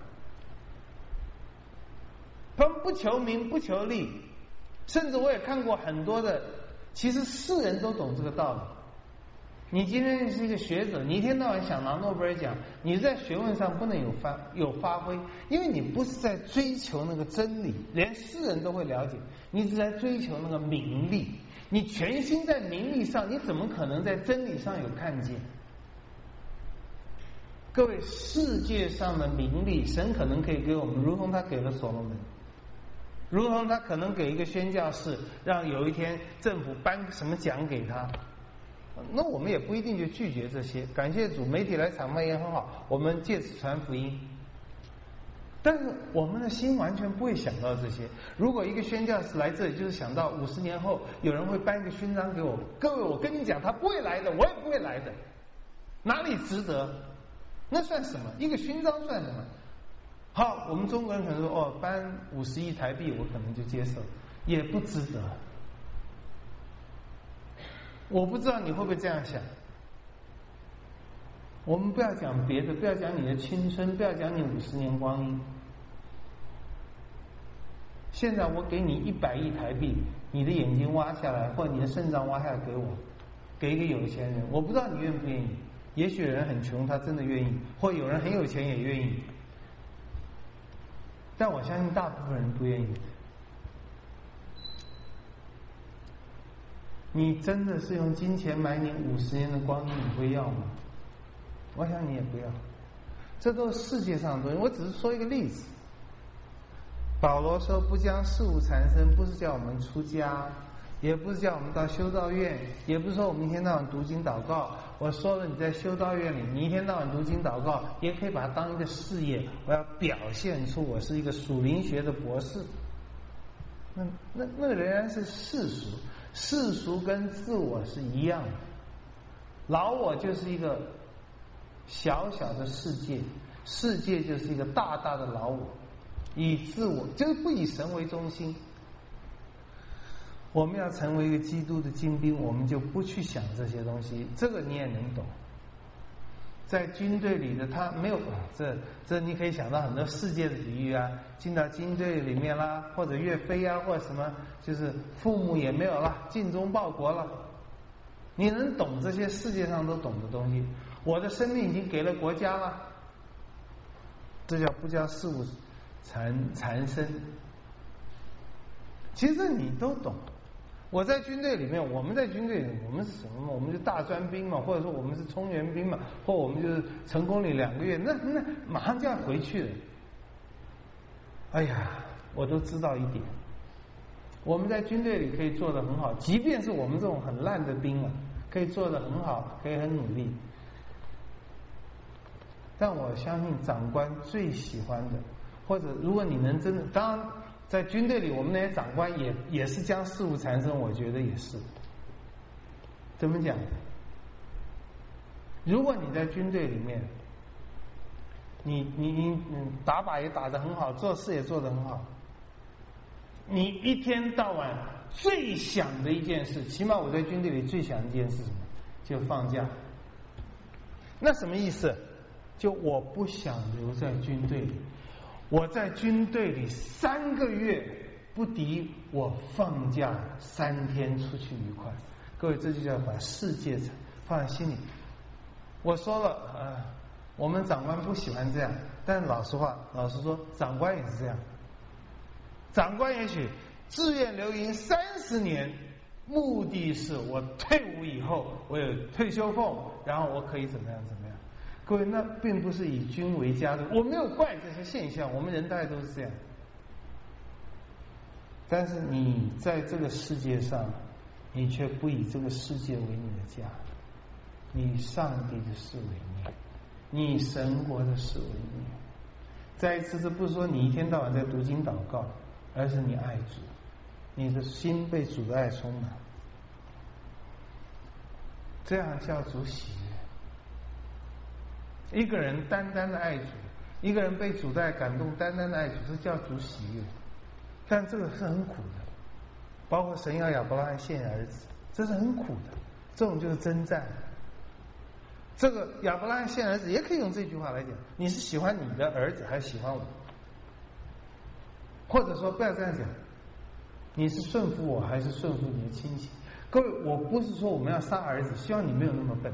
他们不求名不求利，甚至我也看过很多的，其实世人都懂这个道理。你今天是一个学者，你一天到晚想拿诺贝尔奖，你在学问上不能有发有发挥，因为你不是在追求那个真理，连世人都会了解，你只在追求那个名利，你全心在名利上，你怎么可能在真理上有看见？各位，世界上的名利，神可能可以给我们，如同他给了所罗门，如同他可能给一个宣教士，让有一天政府颁什么奖给他。那我们也不一定就拒绝这些，感谢主，媒体来场卖也很好，我们借此传福音。但是我们的心完全不会想到这些。如果一个宣教士来这里，就是想到五十年后有人会颁一个勋章给我，各位，我跟你讲，他不会来的，我也不会来的，哪里值得？那算什么？一个勋章算什么？好，我们中国人可能说，哦，颁五十亿台币，我可能就接受，也不值得。我不知道你会不会这样想。我们不要讲别的，不要讲你的青春，不要讲你五十年光阴。现在我给你一百亿台币，你的眼睛挖下来，或者你的肾脏挖下来给我，给一个有钱人，我不知道你愿不愿意。也许有人很穷，他真的愿意，或有人很有钱也愿意，但我相信大部分人不愿意。 你真的是用金钱买你五十年的光阴，你会要吗？我想你也不要。这都是世界上的东西，我只是说一个例子。保罗说不将世物缠身，不是叫我们出家，也不是叫我们到修道院，也不是说我们一天到晚读经祷告。我说了，你在修道院里，你一天到晚读经祷告，也可以把它当一个事业。我要表现出我是一个属灵学的博士。那那那个仍然是世俗，世俗跟自我是一样的。老我就是一个小小的世界，世界就是一个大大的老我，以自我就是不以神为中心。我们要成为一个基督的精兵，我们就不去想这些东西，这个你也能懂。在军队里的他没有这这，你可以想到很多世界的比喻啊，进到军队里面啦，或者岳飞啊，或者什么，就是父母也没有了，尽忠报国了。你能懂这些世界上都懂的东西，我的生命已经给了国家了，这叫不叫事物缠缠身？其实你都懂。我在军队里面，我们在军队里，我们是什么嘛？我们是大专兵嘛，或者说我们是冲员兵嘛，或我们就是成功里两个月，那那马上就要回去了。哎呀，我都知道一点，我们在军队里可以做得很好，即便是我们这种很烂的兵啊，可以做得很好，可以很努力。但我相信长官最喜欢的，或者如果你能真的，当然在军队里，我们那些长官也也是将事物缠身，我觉得也是。怎么讲？如果你在军队里面，你你你嗯打靶也打得很好，做事也做得很好，你一天到晚最想的一件事，起码我在军队里最想的一件事是什么？就放假。那什么意思？就我不想留在军队里。我在军队里三个月不敌我放假三天出去愉快。各位，这就叫把世界放在心里。我说了，呃，我们长官不喜欢这样，但老实话，老实说，长官也是这样。长官也许自愿留营三十年，目的是我退伍以后我有退休俸，然后我可以怎么样怎么样。各位，那并不是以军为家的，我没有怪这些现象，我们人大概都是这样。但是你在这个世界上，你却不以这个世界为你的家，你以上帝的事为念，你以神国的事为念。再一次，这不是说你一天到晚在读经祷告，而是你爱主，你的心被主的爱充满，这样叫主喜悦。一个人单单的爱主，一个人被主的爱感动，单单的爱主，这叫主喜悦。但这个是很苦的，包括神要亚伯拉罕献儿子，这是很苦的，这种就是征战。这个亚伯拉罕献儿子也可以用这句话来讲，你是喜欢你的儿子还是喜欢我？或者说不要这样讲，你是顺服我还是顺服你的亲戚？各位，我不是说我们要杀儿子，希望你没有那么笨。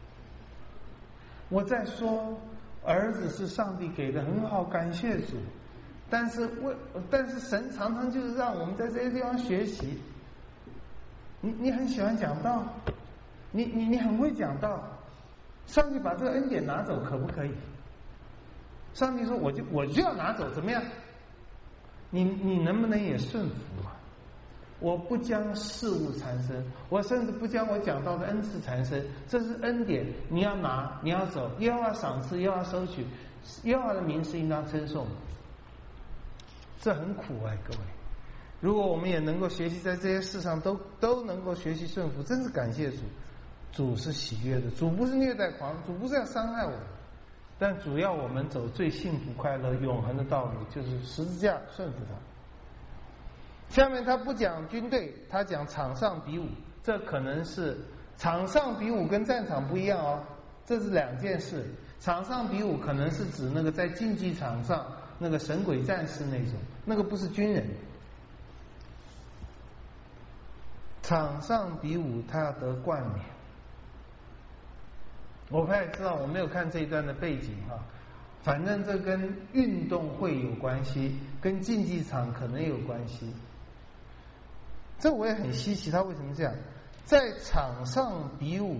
我在说，儿子是上帝给的，很好，感谢主。但是为，但是神常常就是让我们在这些地方学习。你你很喜欢讲道，你你你很会讲道，上帝把这个恩典拿走，可不可以？上帝说，我就我就要拿走，怎么样？你你能不能也顺服啊？我不将事物缠身，我甚至不将我讲到的恩赐缠身，这是恩典，你要拿，你要走，耶和华赏赐，耶和华收取，耶和华的名是应当称颂。这很苦哎，各位。如果我们也能够学习在这些事上都都能够学习顺服，真是感谢主。主是喜悦的，主不是虐待狂，主不是要伤害我们，但主要我们走最幸福、快乐、永恒的道路，就是十字架，顺服他。下面他不讲军队，他讲场上比武，这可能是场上比武跟战场不一样哦，这是两件事。场上比武可能是指那个在竞技场上那个神鬼战士那种，那个不是军人。场上比武他要得冠冕，我不太知道，我没有看这一段的背景哈、啊，反正这跟运动会有关系，跟竞技场可能有关系。这我也很稀奇，他为什么这样？ 在场上比武，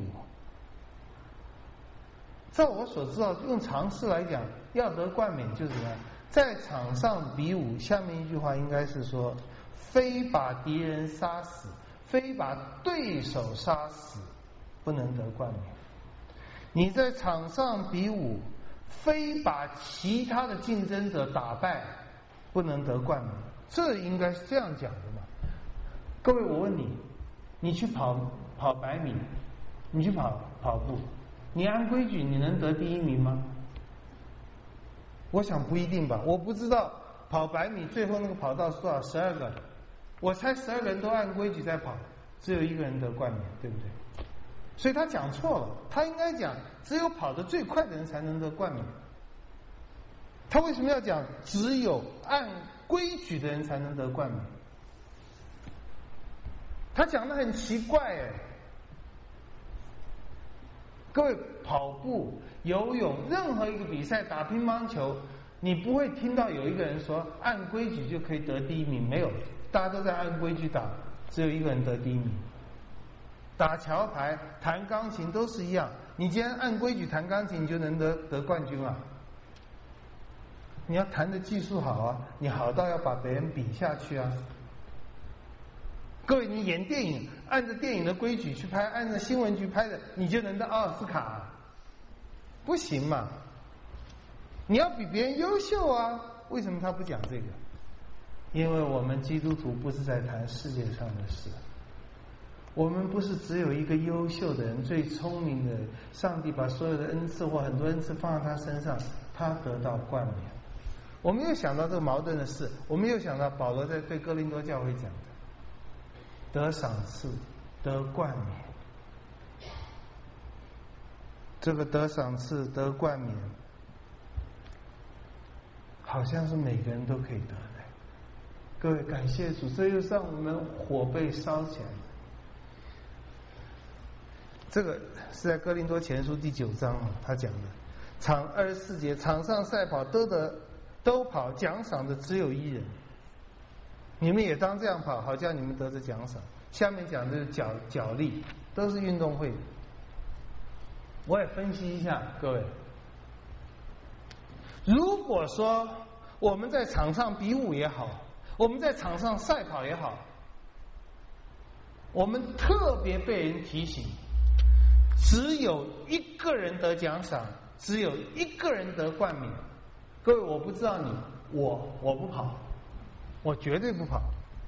照我所知道，用常识来讲，要得冠冕就是什么？在场上比武，下面一句话应该是说：非把敌人杀死，非把对手杀死，不能得冠冕。你在场上比武，非把其他的竞争者打败，不能得冠冕。这应该是这样讲的嘛？各位，我问你，你去跑跑百米，你去跑跑步，你按规矩你能得第一名吗？我想不一定吧。我不知道跑百米最后那个跑道是多少，十二个，我猜十二个人都按规矩在跑，只有一个人得冠冕，对不对？所以他讲错了，他应该讲只有跑得最快的人才能得冠冕。他为什么要讲只有按规矩的人才能得冠冕？他讲得很奇怪哎。各位，跑步、游泳，任何一个比赛，打乒乓球，你不会听到有一个人说按规矩就可以得第一名，没有，大家都在按规矩打，只有一个人得第一名。打桥牌、弹钢琴都是一样，你既然按规矩弹钢琴，你就能得得冠军啊。你要弹的技术好啊，你好到要把别人比下去啊。各位，你演电影，按照电影的规矩去拍，按照新闻局拍的，你就能得奥斯卡啊？不行嘛！你要比别人优秀啊！为什么他不讲这个？因为我们基督徒不是在谈世界上的事，我们不是只有一个优秀的人、最聪明的人，上帝把所有的恩赐或很多恩赐放在他身上，他得到冠冕。我们又想到这个矛盾的事，我们又想到保罗在对哥林多教会讲的。得赏赐，得冠冕，这个得赏赐、得冠冕，好像是每个人都可以得的。各位，感谢主，这又让我们火被烧起来。这个是在哥林多前书第九章啊，他讲的，场二十四节，场上赛跑都得都跑，奖赏的只有一人。你们也当这样跑，好叫你们得着奖赏。下面讲的是角角力，都是运动会。我也分析一下，各位，如果说我们在场上比武也好，我们在场上赛跑也好，我们特别被人提醒，只有一个人得奖赏，只有一个人得冠冕。各位，我不知道你，我我不跑。我绝对不跑，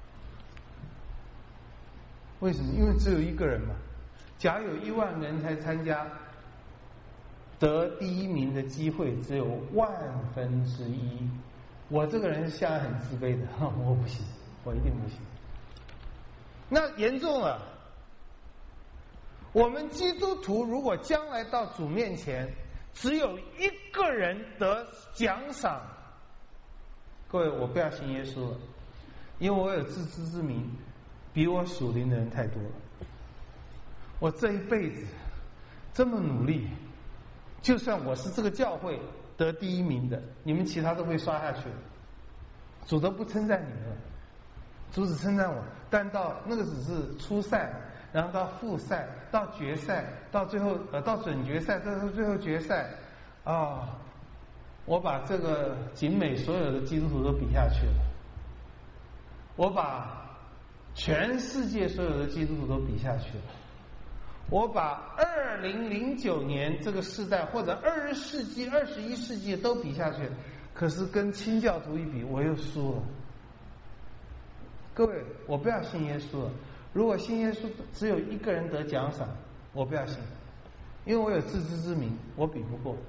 为什么？因为只有一个人嘛。假有一万人才参加，得第一名的机会只有万分之一。我这个人是向来很自卑的，我不行，我一定不行。那严重了，我们基督徒如果将来到主面前，只有一个人得奖赏。各位，我不要信耶稣了，因为我有自知之明，比我属灵的人太多了。我这一辈子这么努力，就算我是这个教会得第一名的，你们其他都会刷下去了。主都不称赞你们了，主只称赞我。但到那个只是初赛，然后到复赛，到决赛，到最后呃到准决赛，到最后决赛啊。哦，我把这个景美所有的基督徒都比下去了，我把全世界所有的基督徒都比下去了，我把二零零九年这个世代或者二十世纪、二十一世纪都比下去了，可是跟清教徒一比，我又输了。各位，我不要信耶稣了。如果信耶稣只有一个人得奖赏，我不要信，因为我有自知之明，我比不过。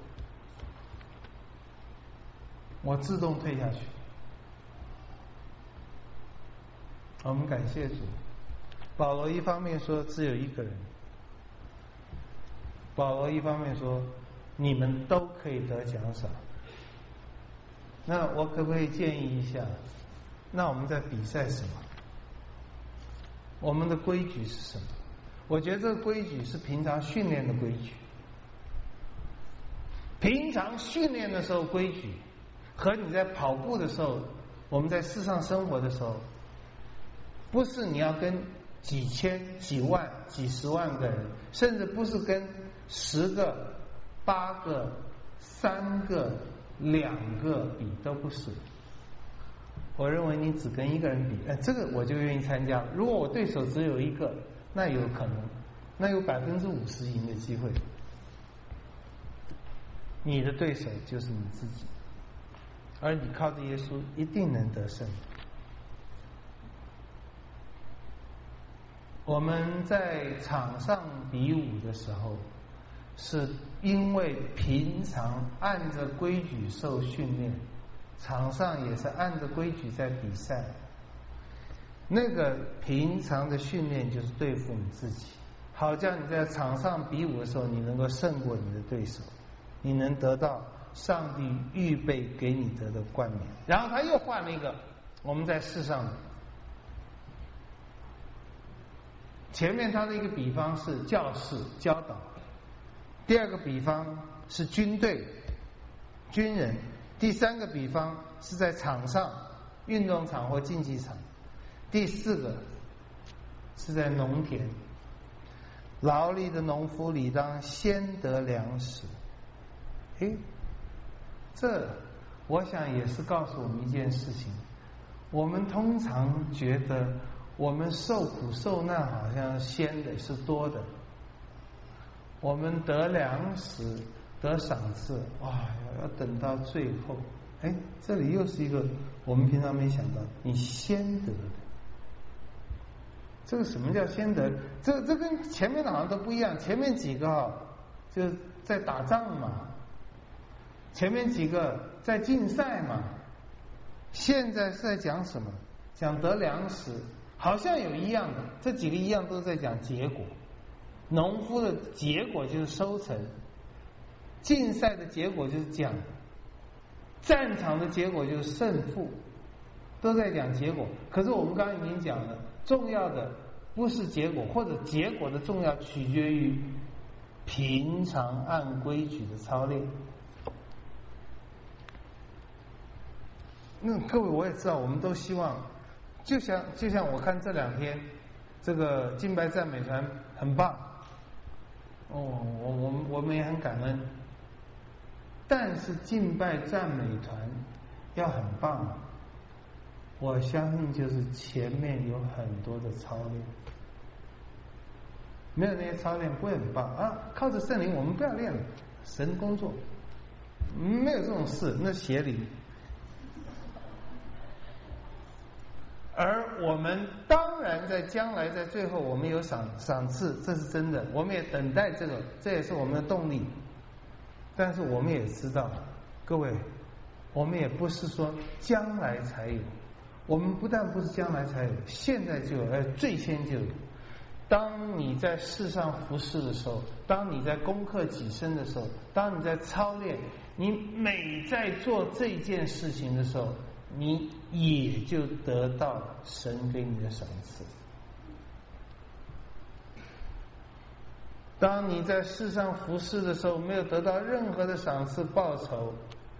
我自动退下去。我们感谢主，保罗一方面说只有一个人，保罗一方面说你们都可以得奖赏。那我可不可以建议一下，那我们在比赛什么？我们的规矩是什么？我觉得这个规矩是平常训练的规矩。平常训练的时候规矩，和你在跑步的时候，我们在世上生活的时候，不是你要跟几千、几万、几十万个人，甚至不是跟十个、八个、三个、两个比，都不是。我认为你只跟一个人比，哎，这个我就愿意参加。如果我对手只有一个，那有可能，那有百分之五十赢的机会。你的对手就是你自己，而你靠着耶稣一定能得胜。我们在场上比武的时候，是因为平常按着规矩受训练，场上也是按着规矩在比赛。那个平常的训练就是对付你自己，好叫你在场上比武的时候，你能够胜过你的对手，你能得到上帝预备给你得的冠冕。然后他又换了一个，我们在世上的。前面他的一个比方是教士教导，第二个比方是军队军人，第三个比方是在场上运动场或竞技场，第四个是在农田，劳力的农夫理当先得粮食。诶，这我想也是告诉我们一件事情，我们通常觉得我们受苦受难好像先的是多的，我们得粮食得赏赐，哇，要等到最后。哎，这里又是一个我们平常没想到，你先得的。这个什么叫先得？这这跟前面的好像都不一样。前面几个啊，就是在打仗嘛，前面几个在竞赛嘛，现在是在讲什么？讲得粮食，好像有一样的，这几个一样都在讲结果。农夫的结果就是收成，竞赛的结果就是奖，战场的结果就是胜负，都在讲结果。可是我们刚刚已经讲了，重要的不是结果，或者结果的重要取决于平常按规矩的操练。那各位我也知道，我们都希望，就像就像我看这两天这个敬拜赞美团很棒，哦，我我们我们也很感恩。但是敬拜赞美团要很棒，我相信就是前面有很多的操练，没有那些操练不会很棒啊！靠着圣灵，我们不要练了，神工作，没有这种事，那邪灵。而我们当然在将来在最后我们有赏赏赐，这是真的，我们也等待这个，这也是我们的动力。但是我们也知道，各位，我们也不是说将来才有，我们不但不是将来才有，现在就有，而最先就有。当你在世上服侍的时候，当你在攻克己身的时候，当你在操练，你每在做这件事情的时候，你也就得到神给你的赏赐。当你在世上服侍的时候，没有得到任何的赏赐报酬，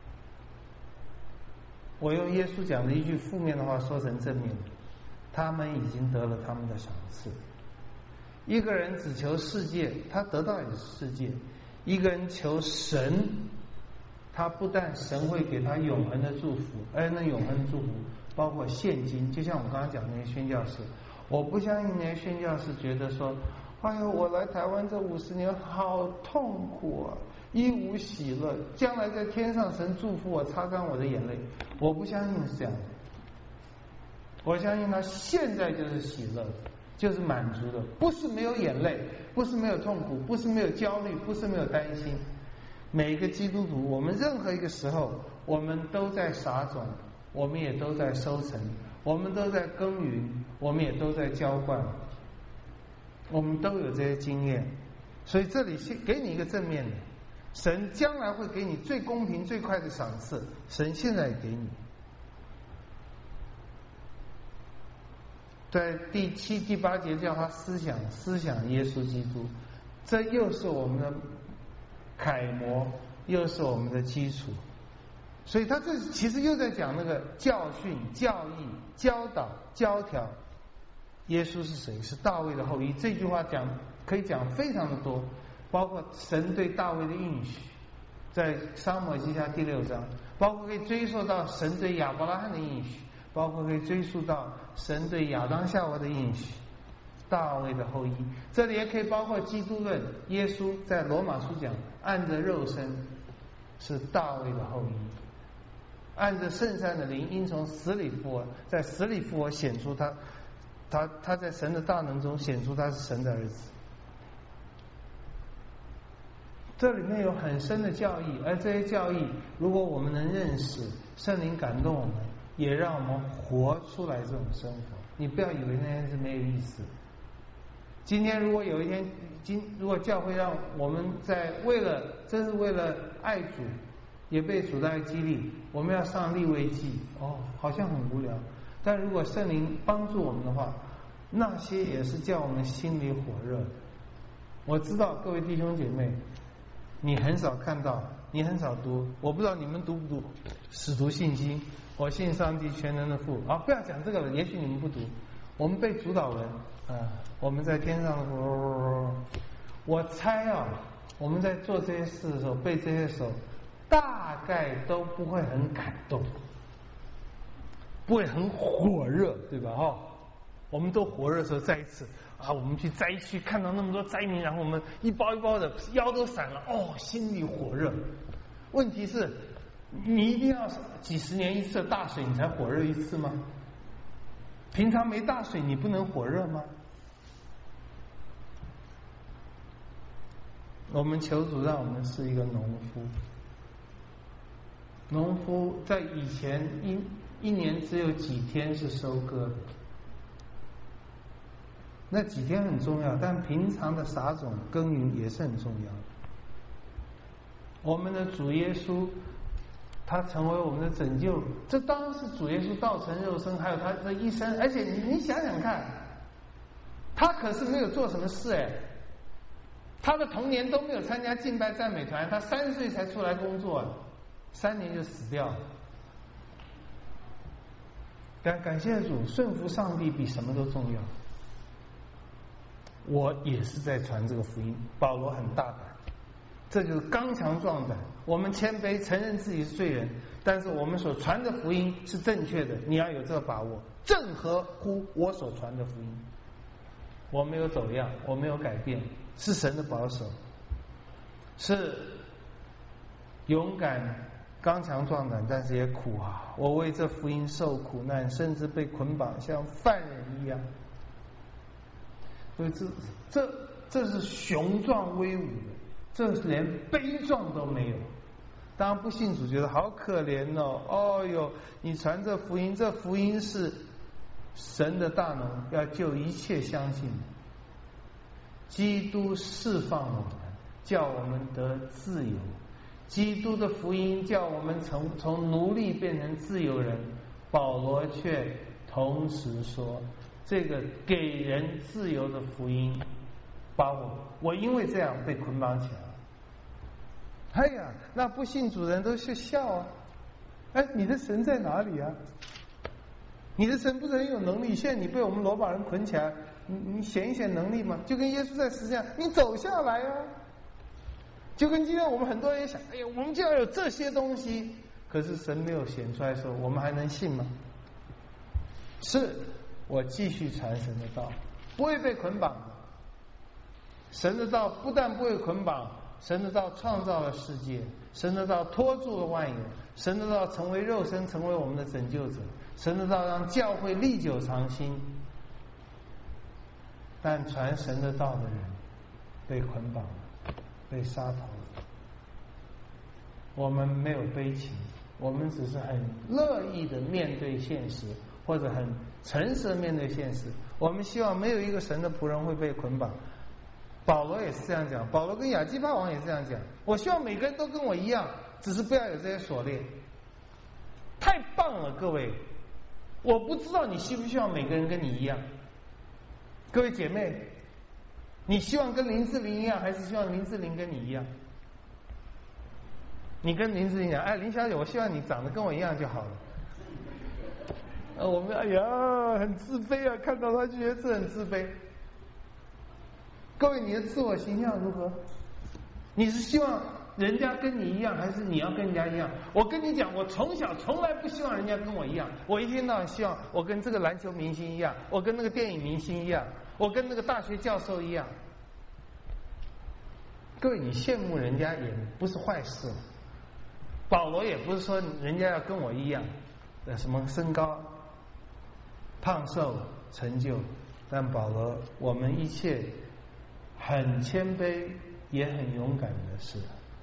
我用耶稣讲的一句负面的话说成正面，他们已经得了他们的赏赐。一个人只求世界，他得到也是世界；一个人求神，他不但神会给他永恒的祝福，而那永恒的祝福包括现金。就像我刚刚讲的那些宣教士，我不相信那些宣教士觉得说，哎呦，我来台湾这五十年好痛苦啊，一无喜乐，将来在天上神祝福我，擦干我的眼泪。我不相信是这样的，我相信他现在就是喜乐，就是满足的，不是没有眼泪，不是没有痛苦，不是没有焦虑，不是没有担心。每一个基督徒，我们任何一个时候，我们都在撒种，我们也都在收成，我们都在耕耘，我们也都在浇灌，我们都有这些经验。所以这里给你一个正面的，神将来会给你最公平最快的赏赐，神现在也给你。在第七第八节叫他思想思想耶稣基督，这又是我们的楷模，又是我们的基础。所以他这其实又在讲那个教训、教义、教导、教条。 耶稣是谁？是大卫的后裔。这句话讲可以讲非常的多，包括神对大卫的应许，在撒母耳记下第六章，包括可以追溯到神对亚伯拉罕的应许，包括可以追溯到神对亚当夏娃的应许。大卫的后裔，这里也可以包括基督论。耶稣在罗马书讲，按着肉身是大卫的后裔，按着圣善的灵，因从死里复活，在死里复活显出他，他他在神的大能中显出他是神的儿子。这里面有很深的教义，而这些教义，如果我们能认识，圣灵感动我们，也让我们活出来这种生活。你不要以为那些是没有意思。今天如果有一天，今如果教会让我们在为了，这是为了爱主，也被主的爱激励，我们要上利未记，哦，好像很无聊。但如果圣灵帮助我们的话，那些也是叫我们心里火热。我知道各位弟兄姐妹，你很少看到，你很少读，我不知道你们读不读使徒信息。我信上帝全能的父啊，不要讲这个了，也许你们不读。我们背主导文啊，我们在天上的，我猜啊，我们在做这些事的时候，背这些时候，大概都不会很感动，不会很火热，对吧？哈、哦，我们都火热的时候，再一次啊，我们去灾区看到那么多灾民，然后我们一包一包的腰都闪了，哦，心里火热。问题是，你一定要几十年一次的大水，你才火热一次吗？平常没大水，你不能火热吗？我们求主让我们是一个农夫。农夫在以前一一年只有几天是收割的，那几天很重要，但平常的撒种耕耘也是很重要的。我们的主耶稣，他成为我们的拯救，这当然是主耶稣道成肉身，还有他的一生。而且你你想想看，他可是没有做什么事哎，他的童年都没有参加敬拜赞美团，他三岁才出来工作，三年就死掉了。感感谢主，顺服上帝比什么都重要。我也是在传这个福音，保罗很大胆，这就是刚强壮胆。我们谦卑，承认自己是罪人，但是我们所传的福音是正确的，你要有这个把握，正合乎我所传的福音。我没有走样，我没有改变，是神的保守，是勇敢刚强壮胆，但是也苦啊！我为这福音受苦难，甚至被捆绑，像犯人一样。所以这这这是雄壮威武的，这是连悲壮都没有。当然不信主觉得好可怜哦，哦哟，你传这福音，这福音是神的大能，要救一切相信的。基督释放我们，叫我们得自由。基督的福音叫我们从从奴隶变成自由人。保罗却同时说，这个给人自由的福音，把我我因为这样被捆绑起来了。哎呀，那不信主人都是笑啊！哎，你的神在哪里啊？你的神不是很有能力？现在你被我们罗马人捆起来，你你显一显能力吗？就跟耶稣在十字架，你走下来啊！就跟今天我们很多人想，哎呀，我们就要有这些东西，可是神没有显出来的时候，我们还能信吗？是我继续传神的道，不会被捆绑的。神的道不但不会捆绑，神的道创造了世界，神的道托住了万有，神的道成为肉身，成为我们的拯救者，神的道让教会历久常新。但传神的道的人被捆绑了，被杀头了。我们没有悲情，我们只是很乐意的面对现实，或者很诚实的面对现实。我们希望没有一个神的仆人会被捆绑。保罗也是这样讲，保罗跟亚基帕王也是这样讲。我希望每个人都跟我一样，只是不要有这些锁链。太棒了，各位！我不知道你希不希望每个人跟你一样。各位姐妹，你希望跟林志玲一样，还是希望林志玲跟你一样？你跟林志玲讲，哎，林小姐，我希望你长得跟我一样就好了。 呃，我们哎呀很自卑啊，看到他就觉得这很自卑。各位，你的自我形象如何？你是希望人家跟你一样，还是你要跟人家一样？我跟你讲，我从小从来不希望人家跟我一样，我一天到晚希望我跟这个篮球明星一样，我跟那个电影明星一样，我跟那个大学教授一样。各位，你羡慕人家也不是坏事。保罗也不是说人家要跟我一样，呃，什么身高、胖瘦、成就，但保罗，我们一切很谦卑，也很勇敢的是，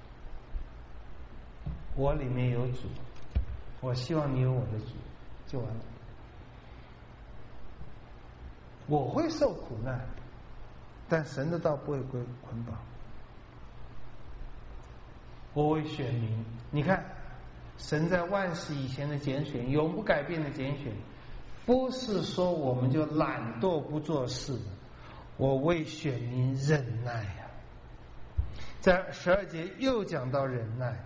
我里面有主，我希望你有我的主，就完了。我会受苦难，但神的道不会归捆绑。我为选民，你看，神在万世以前的拣选，永不改变的拣选，不是说我们就懒惰不做事。我为选民忍耐呀、啊，在十二节又讲到忍耐。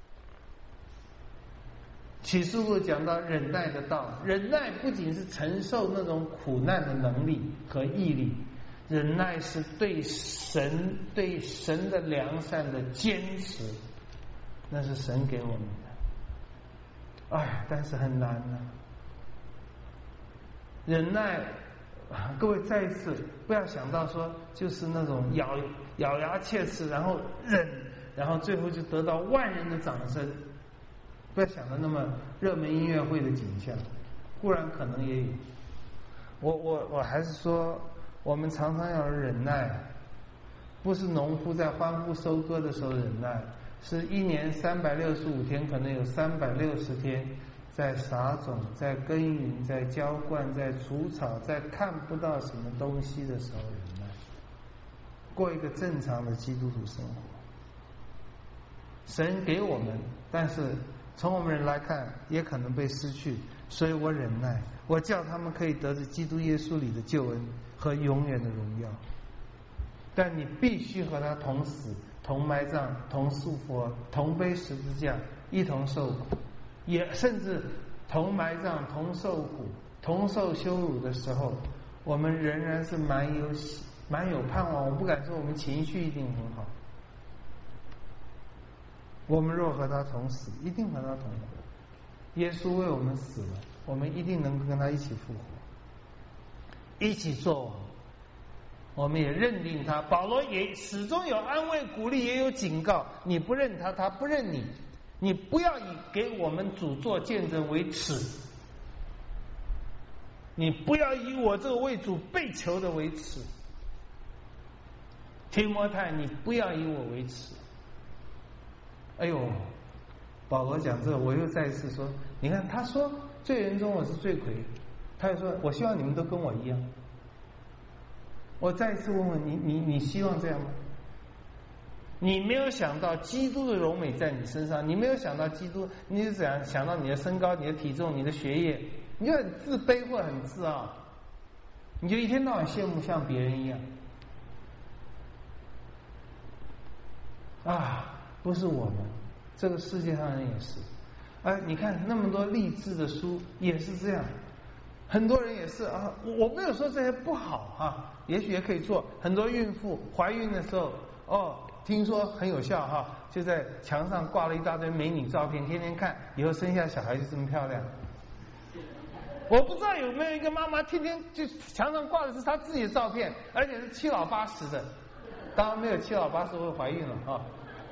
启示录讲到忍耐的道，忍耐不仅是承受那种苦难的能力和毅力，忍耐是对神对神的良善的坚持，那是神给我们的。哎，但是很难呢、啊。忍耐，各位再一次不要想到说就是那种咬咬牙切齿，然后忍，然后最后就得到万人的掌声。不要想到那么热门音乐会的景象，固然可能也有。我我我还是说，我们常常要忍耐，不是农夫在欢呼收割的时候忍耐，是一年三百六十五天，可能有三百六十天在撒种、在耕耘、在浇灌、在除草、在看不到什么东西的时候忍耐，过一个正常的基督徒生活。神给我们，但是从我们人来看，也可能被失去，所以我忍耐，我叫他们可以得着基督耶稣里的救恩和永远的荣耀。但你必须和他同死、同埋葬、同束缚、同背十字架，一同受苦，也甚至同埋葬、同受苦、同受羞辱的时候，我们仍然是蛮有蛮有盼望。我不敢说我们情绪一定很好。我们若和他同死，一定和他同活。耶稣为我们死了，我们一定能够跟他一起复活，一起作王。我们也认定他。保罗也始终有安慰、鼓励，也有警告：你不认他，他不认你。你不要以给我们主做见证为耻，你不要以我这个为主被囚的为耻。提摩太，你不要以我为耻。哎呦，保罗讲这个，我又再一次说，你看他说罪人中我是罪魁，他又说我希望你们都跟我一样。我再一次问问你，你你希望这样吗？你没有想到基督的荣美在你身上，你没有想到基督，你是怎样想到你的身高、你的体重、你的学业，你就很自卑或很自傲，你就一天到晚羡慕像别人一样啊。不是我们，这个世界上人也是。哎，你看那么多励志的书也是这样，很多人也是啊。我没有说这些不好啊，也许也可以做。很多孕妇怀孕的时候，哦，听说很有效哈、啊，就在墙上挂了一大堆美女照片，天天看，以后生下小孩就这么漂亮。我不知道有没有一个妈妈天天就墙上挂的是她自己的照片，而且是七老八十的。当然没有七老八十会怀孕了啊。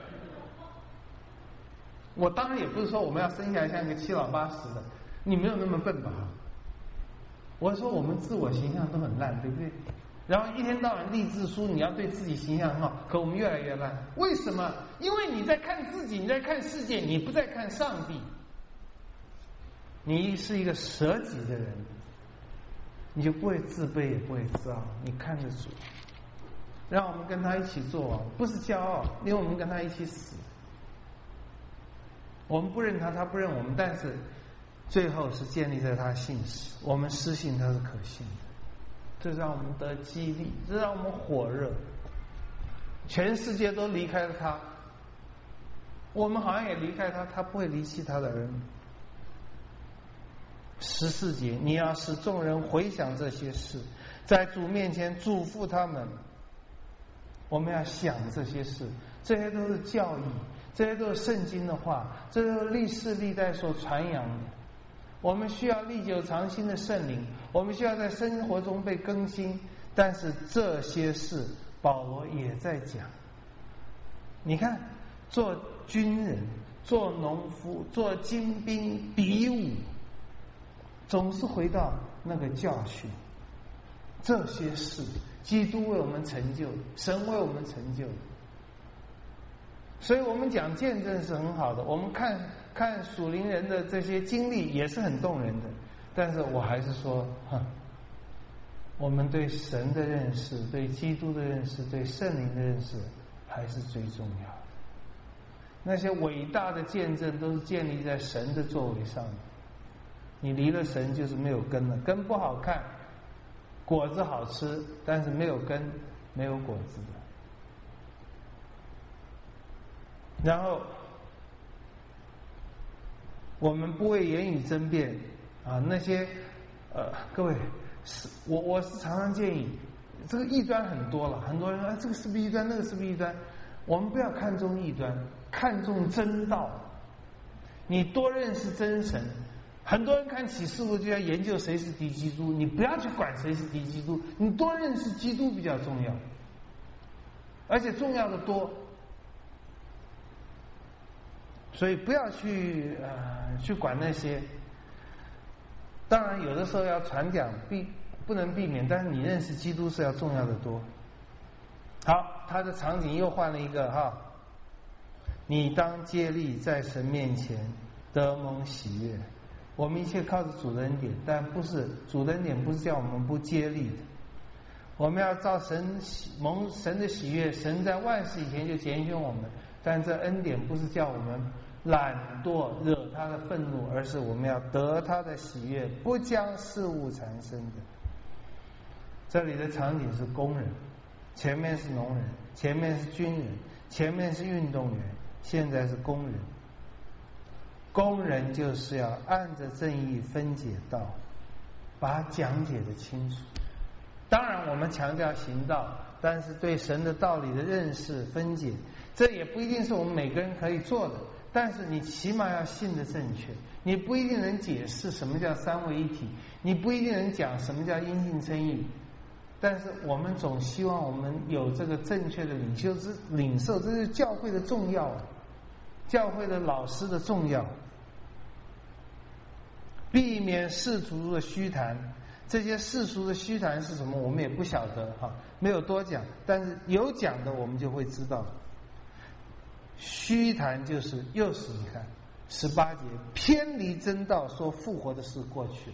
我当然也不是说我们要生下来像一个七老八十的，你没有那么笨吧？我说我们自我形象都很烂，对不对？然后一天到晚励志书，你要对自己形象很好，可我们越来越烂。为什么？因为你在看自己，你在看世界，你不在看上帝。你是一个舍己的人，你就不会自卑，也不会自傲。你看着主，让我们跟他一起做王，不是骄傲，因为我们跟他一起死。我们不认他，他不认我们，但是最后是建立在他信实，我们失信他是可信的，这让我们得激励，这让我们火热。全世界都离开了他，我们好像也离开他，他不会离弃他的人。 十四节，你要使众人回想这些事，在主面前嘱咐他们。我们要想这些事，这些都是教义，这些都是圣经的话，这都是历世历代所传扬的。我们需要历久常新的圣灵，我们需要在生活中被更新。但是这些事保罗也在讲。你看，做军人、做农夫、做精兵、比武，总是回到那个教训。这些事基督为我们成就，神为我们成就。所以我们讲见证是很好的，我们看看属灵人的这些经历也是很动人的。但是我还是说，哼，我们对神的认识、对基督的认识、对圣灵的认识还是最重要的。那些伟大的见证都是建立在神的作为上的。你离了神就是没有根了，根不好看，果子好吃，但是没有根，没有果子的。然后我们不为言语争辩啊，那些呃，各位，是我我是常常建议，这个异端很多了，很多人说、啊、这个是不是异端，那个是不是异端？我们不要看重异端，看重真道。你多认识真神。很多人看启示录就要研究谁是敌基督，你不要去管谁是敌基督，你多认识基督比较重要，而且重要的多。所以不要去呃去管那些。当然有的时候要传讲避不能避免，但是你认识基督是要重要的多。好，他的场景又换了一个哈，你当竭力在神面前得蒙喜悦。我们一切靠着主的恩典，但不是主的恩典不是叫我们不竭力的。我们要照神蒙神的喜悦，神在万事以前就拣选我们，但这恩典不是叫我们懒惰惹他的愤怒，而是我们要得他的喜悦，不将事物缠身的。这里的场景是工人，前面是农人，前面是军人，前面是运动员，现在是工人。工人就是要按着正义分解道，把它讲解的清楚。当然我们强调行道，但是对神的道理的认识分解，这也不一定是我们每个人可以做的，但是你起码要信的正确。你不一定能解释什么叫三位一体，你不一定能讲什么叫因信称义，但是我们总希望我们有这个正确的领袖之领受，这是教会的重要，教会的老师的重要。避免世俗的虚谈，这些世俗的虚谈是什么我们也不晓得哈，没有多讲，但是有讲的我们就会知道。虚谈就是又是你看十八节偏离真道，说复活的事过去了。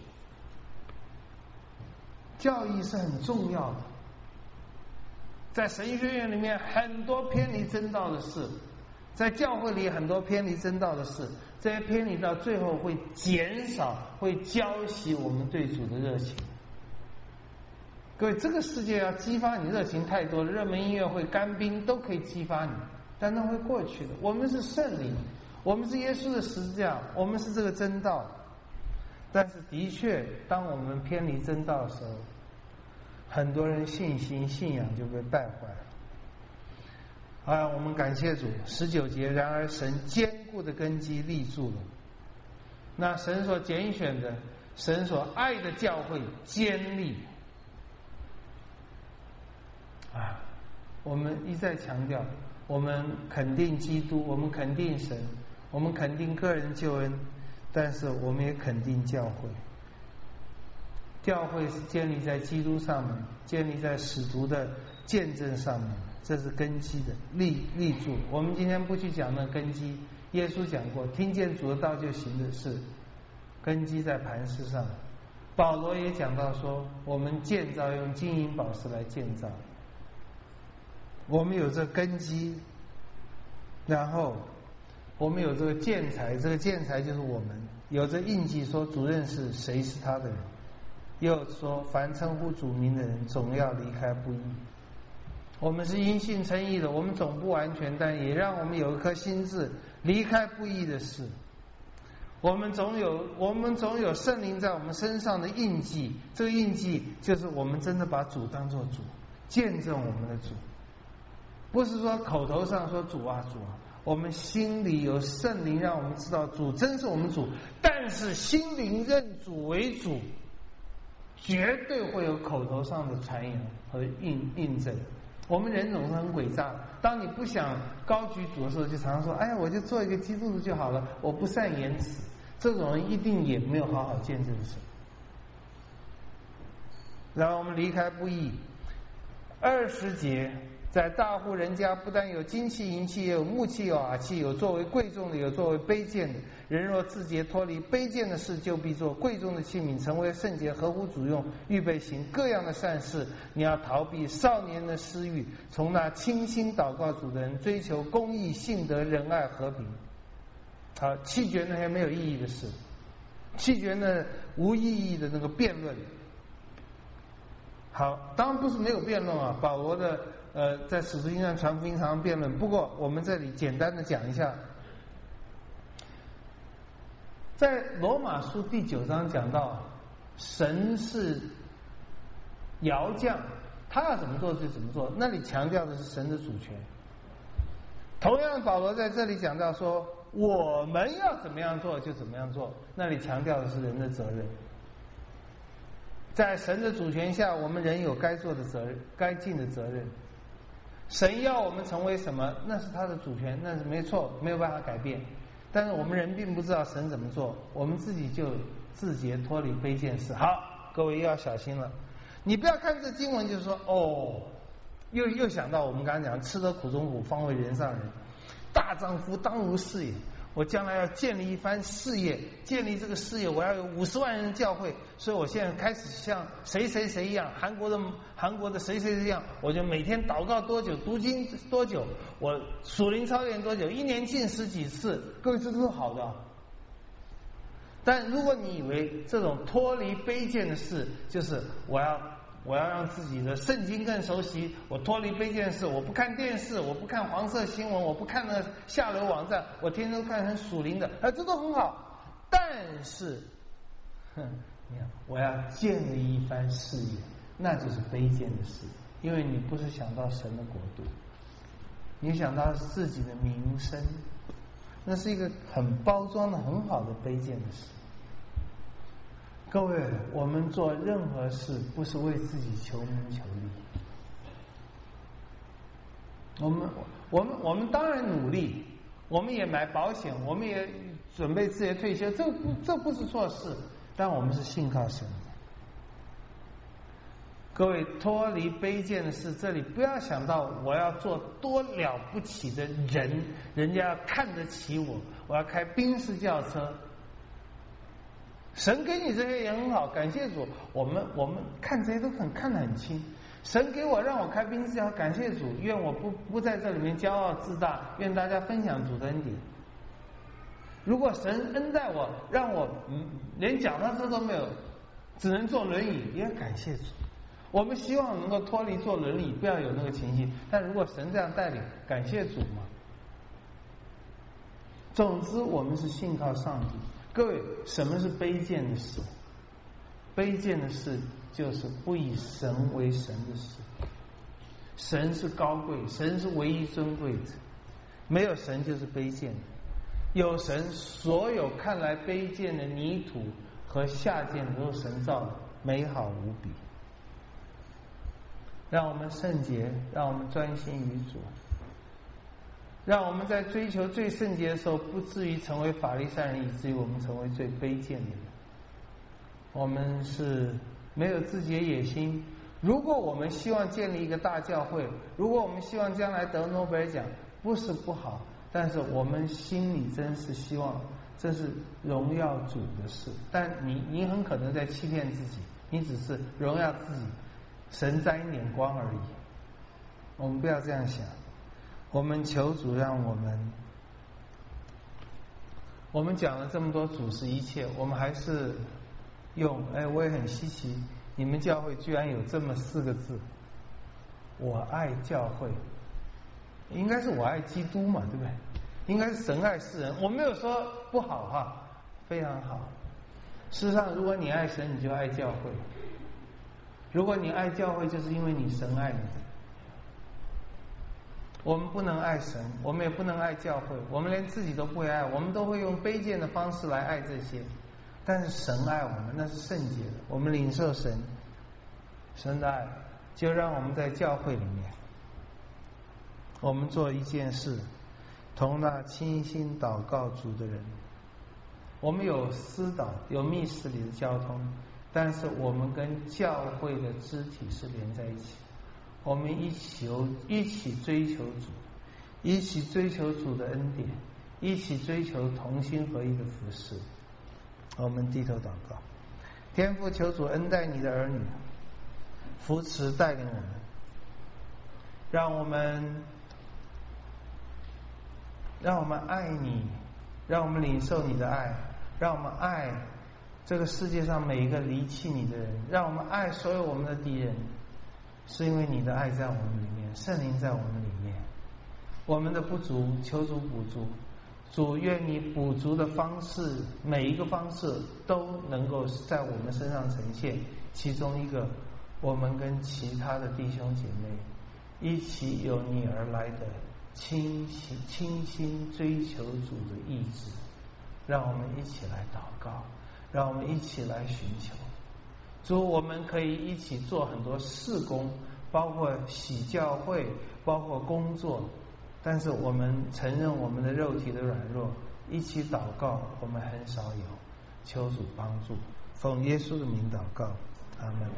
教义是很重要的，在神学院里面很多偏离真道的事，在教会里很多偏离真道的事，这些偏离到最后会减少，会浇熄我们对主的热情。各位，这个世界要激发你热情太多了，热门音乐会、干冰都可以激发你，但那会过去的。我们是圣灵，我们是耶稣的十字架，我们是这个真道。但是的确，当我们偏离真道的时候，很多人信心、信仰就被败坏了。啊，我们感谢主，十九节，然而神坚固的根基立住了。那神所拣选的，神所爱的教会坚立。啊，我们一再强调，我们肯定基督，我们肯定神，我们肯定个人救恩，但是我们也肯定教会。教会是建立在基督上面，建立在使徒的见证上面，这是根基的立立住。我们今天不去讲那根基，耶稣讲过，听见主的道就行的事，根基在磐石上。保罗也讲到说，我们建造用金银宝石来建造，我们有这根基，然后我们有这个建材，这个建材就是我们有这印记，说主认识谁是他的人，又说凡称呼主名的人总要离开不义。我们是因信称义的，我们总不完全，但也让我们有一颗心志离开不义的事。 我们总有我们总有圣灵在我们身上的印记，这个印记就是我们真的把主当作主，见证我们的主，不是说口头上说主啊主啊，我们心里有圣灵让我们知道主真是我们主，但是心灵认主为主，绝对会有口头上的传言和印印证。我们人总是很诡诈，当你不想高举主的时候，就常常说：“哎呀，我就做一个基督徒就好了，我不善言辞。”这种人一定也没有好好见证神。然后我们离开不易。二十节，在大户人家，不但有金器银器，也有木器有瓦器，有作为贵重的，有作为卑贱的。人若自洁脱离卑贱的事，就必做贵重的器皿，成为圣洁，合乎主用，预备行各样的善事。你要逃避少年的私欲，从那倾心祷告主的人，追求公义、信德、仁爱、和平。好，弃绝那些没有意义的事，弃绝那无意义的那个辩论。好，当然不是没有辩论啊，保罗的呃在使徒行传传福音常常辩论，不过我们这里简单的讲一下。在罗马书第九章讲到，神是窑匠，他要怎么做就怎么做，那里强调的是神的主权。同样保罗在这里讲到说，我们要怎么样做就怎么样做，那里强调的是人的责任。在神的主权下，我们人有该做的责任，该尽的责任。神要我们成为什么，那是他的主权，那是没错，没有办法改变。但是我们人并不知道神怎么做，我们自己就自洁脱离卑贱事。好，各位要小心了，你不要看这经文就说哦，又又想到我们刚刚讲吃得苦中苦，方为人上人。大丈夫当如是也，我将来要建立一番事业，建立这个事业，我要有五十万人的教会，所以我现在开始像谁谁谁一样，韩国的韩国的谁谁谁一样，我就每天祷告多久，读经多久，我属灵操练多久，一年进食几次，各位这都是好的。但如果你以为这种脱离卑贱的事，就是我要我要让自己的圣经更熟悉，我脱离卑贱的事，我不看电视，我不看黄色新闻，我不看那下流网站，我天天都看很属灵的，啊，这都很好。但是，哼，你看，我要建立一番事业，那就是卑贱的事，因为你不是想到神的国度，你想到自己的名声，那是一个很包装的很好的卑贱的事。各位，我们做任何事不是为自己求名求利，我们我们我们当然努力，我们也买保险，我们也准备自己退休，这不这不是错事，但我们是信靠神的。各位，脱离卑贱的事，这里不要想到我要做多了不起的人，人家要看得起我，我要开宾士轿车。神给你这些也很好，感谢主。我们我们看这些都很看得很轻。神给我让我开宾士轿，感谢主，愿我不不在这里面骄傲自大，愿大家分享主的恩典。如果神恩待我，让我嗯连脚踏车都没有，只能坐轮椅，也感谢主。我们希望能够脱离坐轮椅，不要有那个情形。但如果神这样带领，感谢主嘛。总之，我们是信靠上帝。各位，什么是卑贱的事？卑贱的事就是不以神为神的事。神是高贵，神是唯一尊贵的，没有神就是卑贱的。有神，所有看来卑贱的泥土和下贱的都是神造的，美好无比。让我们圣洁，让我们专心于主，让我们在追求最圣洁的时候，不至于成为法利赛人，以至于我们成为最卑贱的人。我们是没有自己的野心。如果我们希望建立一个大教会，如果我们希望将来得诺贝尔奖，不是不好，但是我们心里真是希望这是荣耀主的事。但你你很可能在欺骗自己，你只是荣耀自己，神沾一点光而已。我们不要这样想。我们求主让我们，我们讲了这么多主是一切，我们还是用，哎，我也很稀奇，你们教会居然有这么四个字，我爱教会，应该是我爱基督嘛，对不对？应该是神爱世人，我没有说不好哈， 非常好。事实上，如果你爱神，你就爱教会。如果你爱教会，就是因为你神爱你。我们不能爱神，我们也不能爱教会，我们连自己都不会爱，我们都会用卑贱的方式来爱这些。但是神爱我们，那是圣洁的，我们领受神神的爱，就让我们在教会里面，我们做一件事，同那倾心祷告主的人。我们有私祷，有密室里的交通，但是我们跟教会的肢体是连在一起，我们一起一起追求主，一起追求主的恩典，一起追求同心合一的服事。我们低头祷告。天父，求主恩待你的儿女，扶持带领我们，让我们让我们爱你，让我们领受你的爱，让我们爱这个世界上每一个离弃你的人，让我们爱所有我们的敌人，是因为你的爱在我们里面，圣灵在我们里面。我们的不足，求主补足。主，愿你补足的方式，每一个方式都能够在我们身上呈现。其中一个，我们跟其他的弟兄姐妹一起有你而来的倾心倾心追求主的意志，让我们一起来祷告，让我们一起来寻求主。我们可以一起做很多事工，包括洗教会，包括工作，但是我们承认我们的肉体的软弱，一起祷告我们很少有。求主帮助，奉耶稣的名祷告，阿们。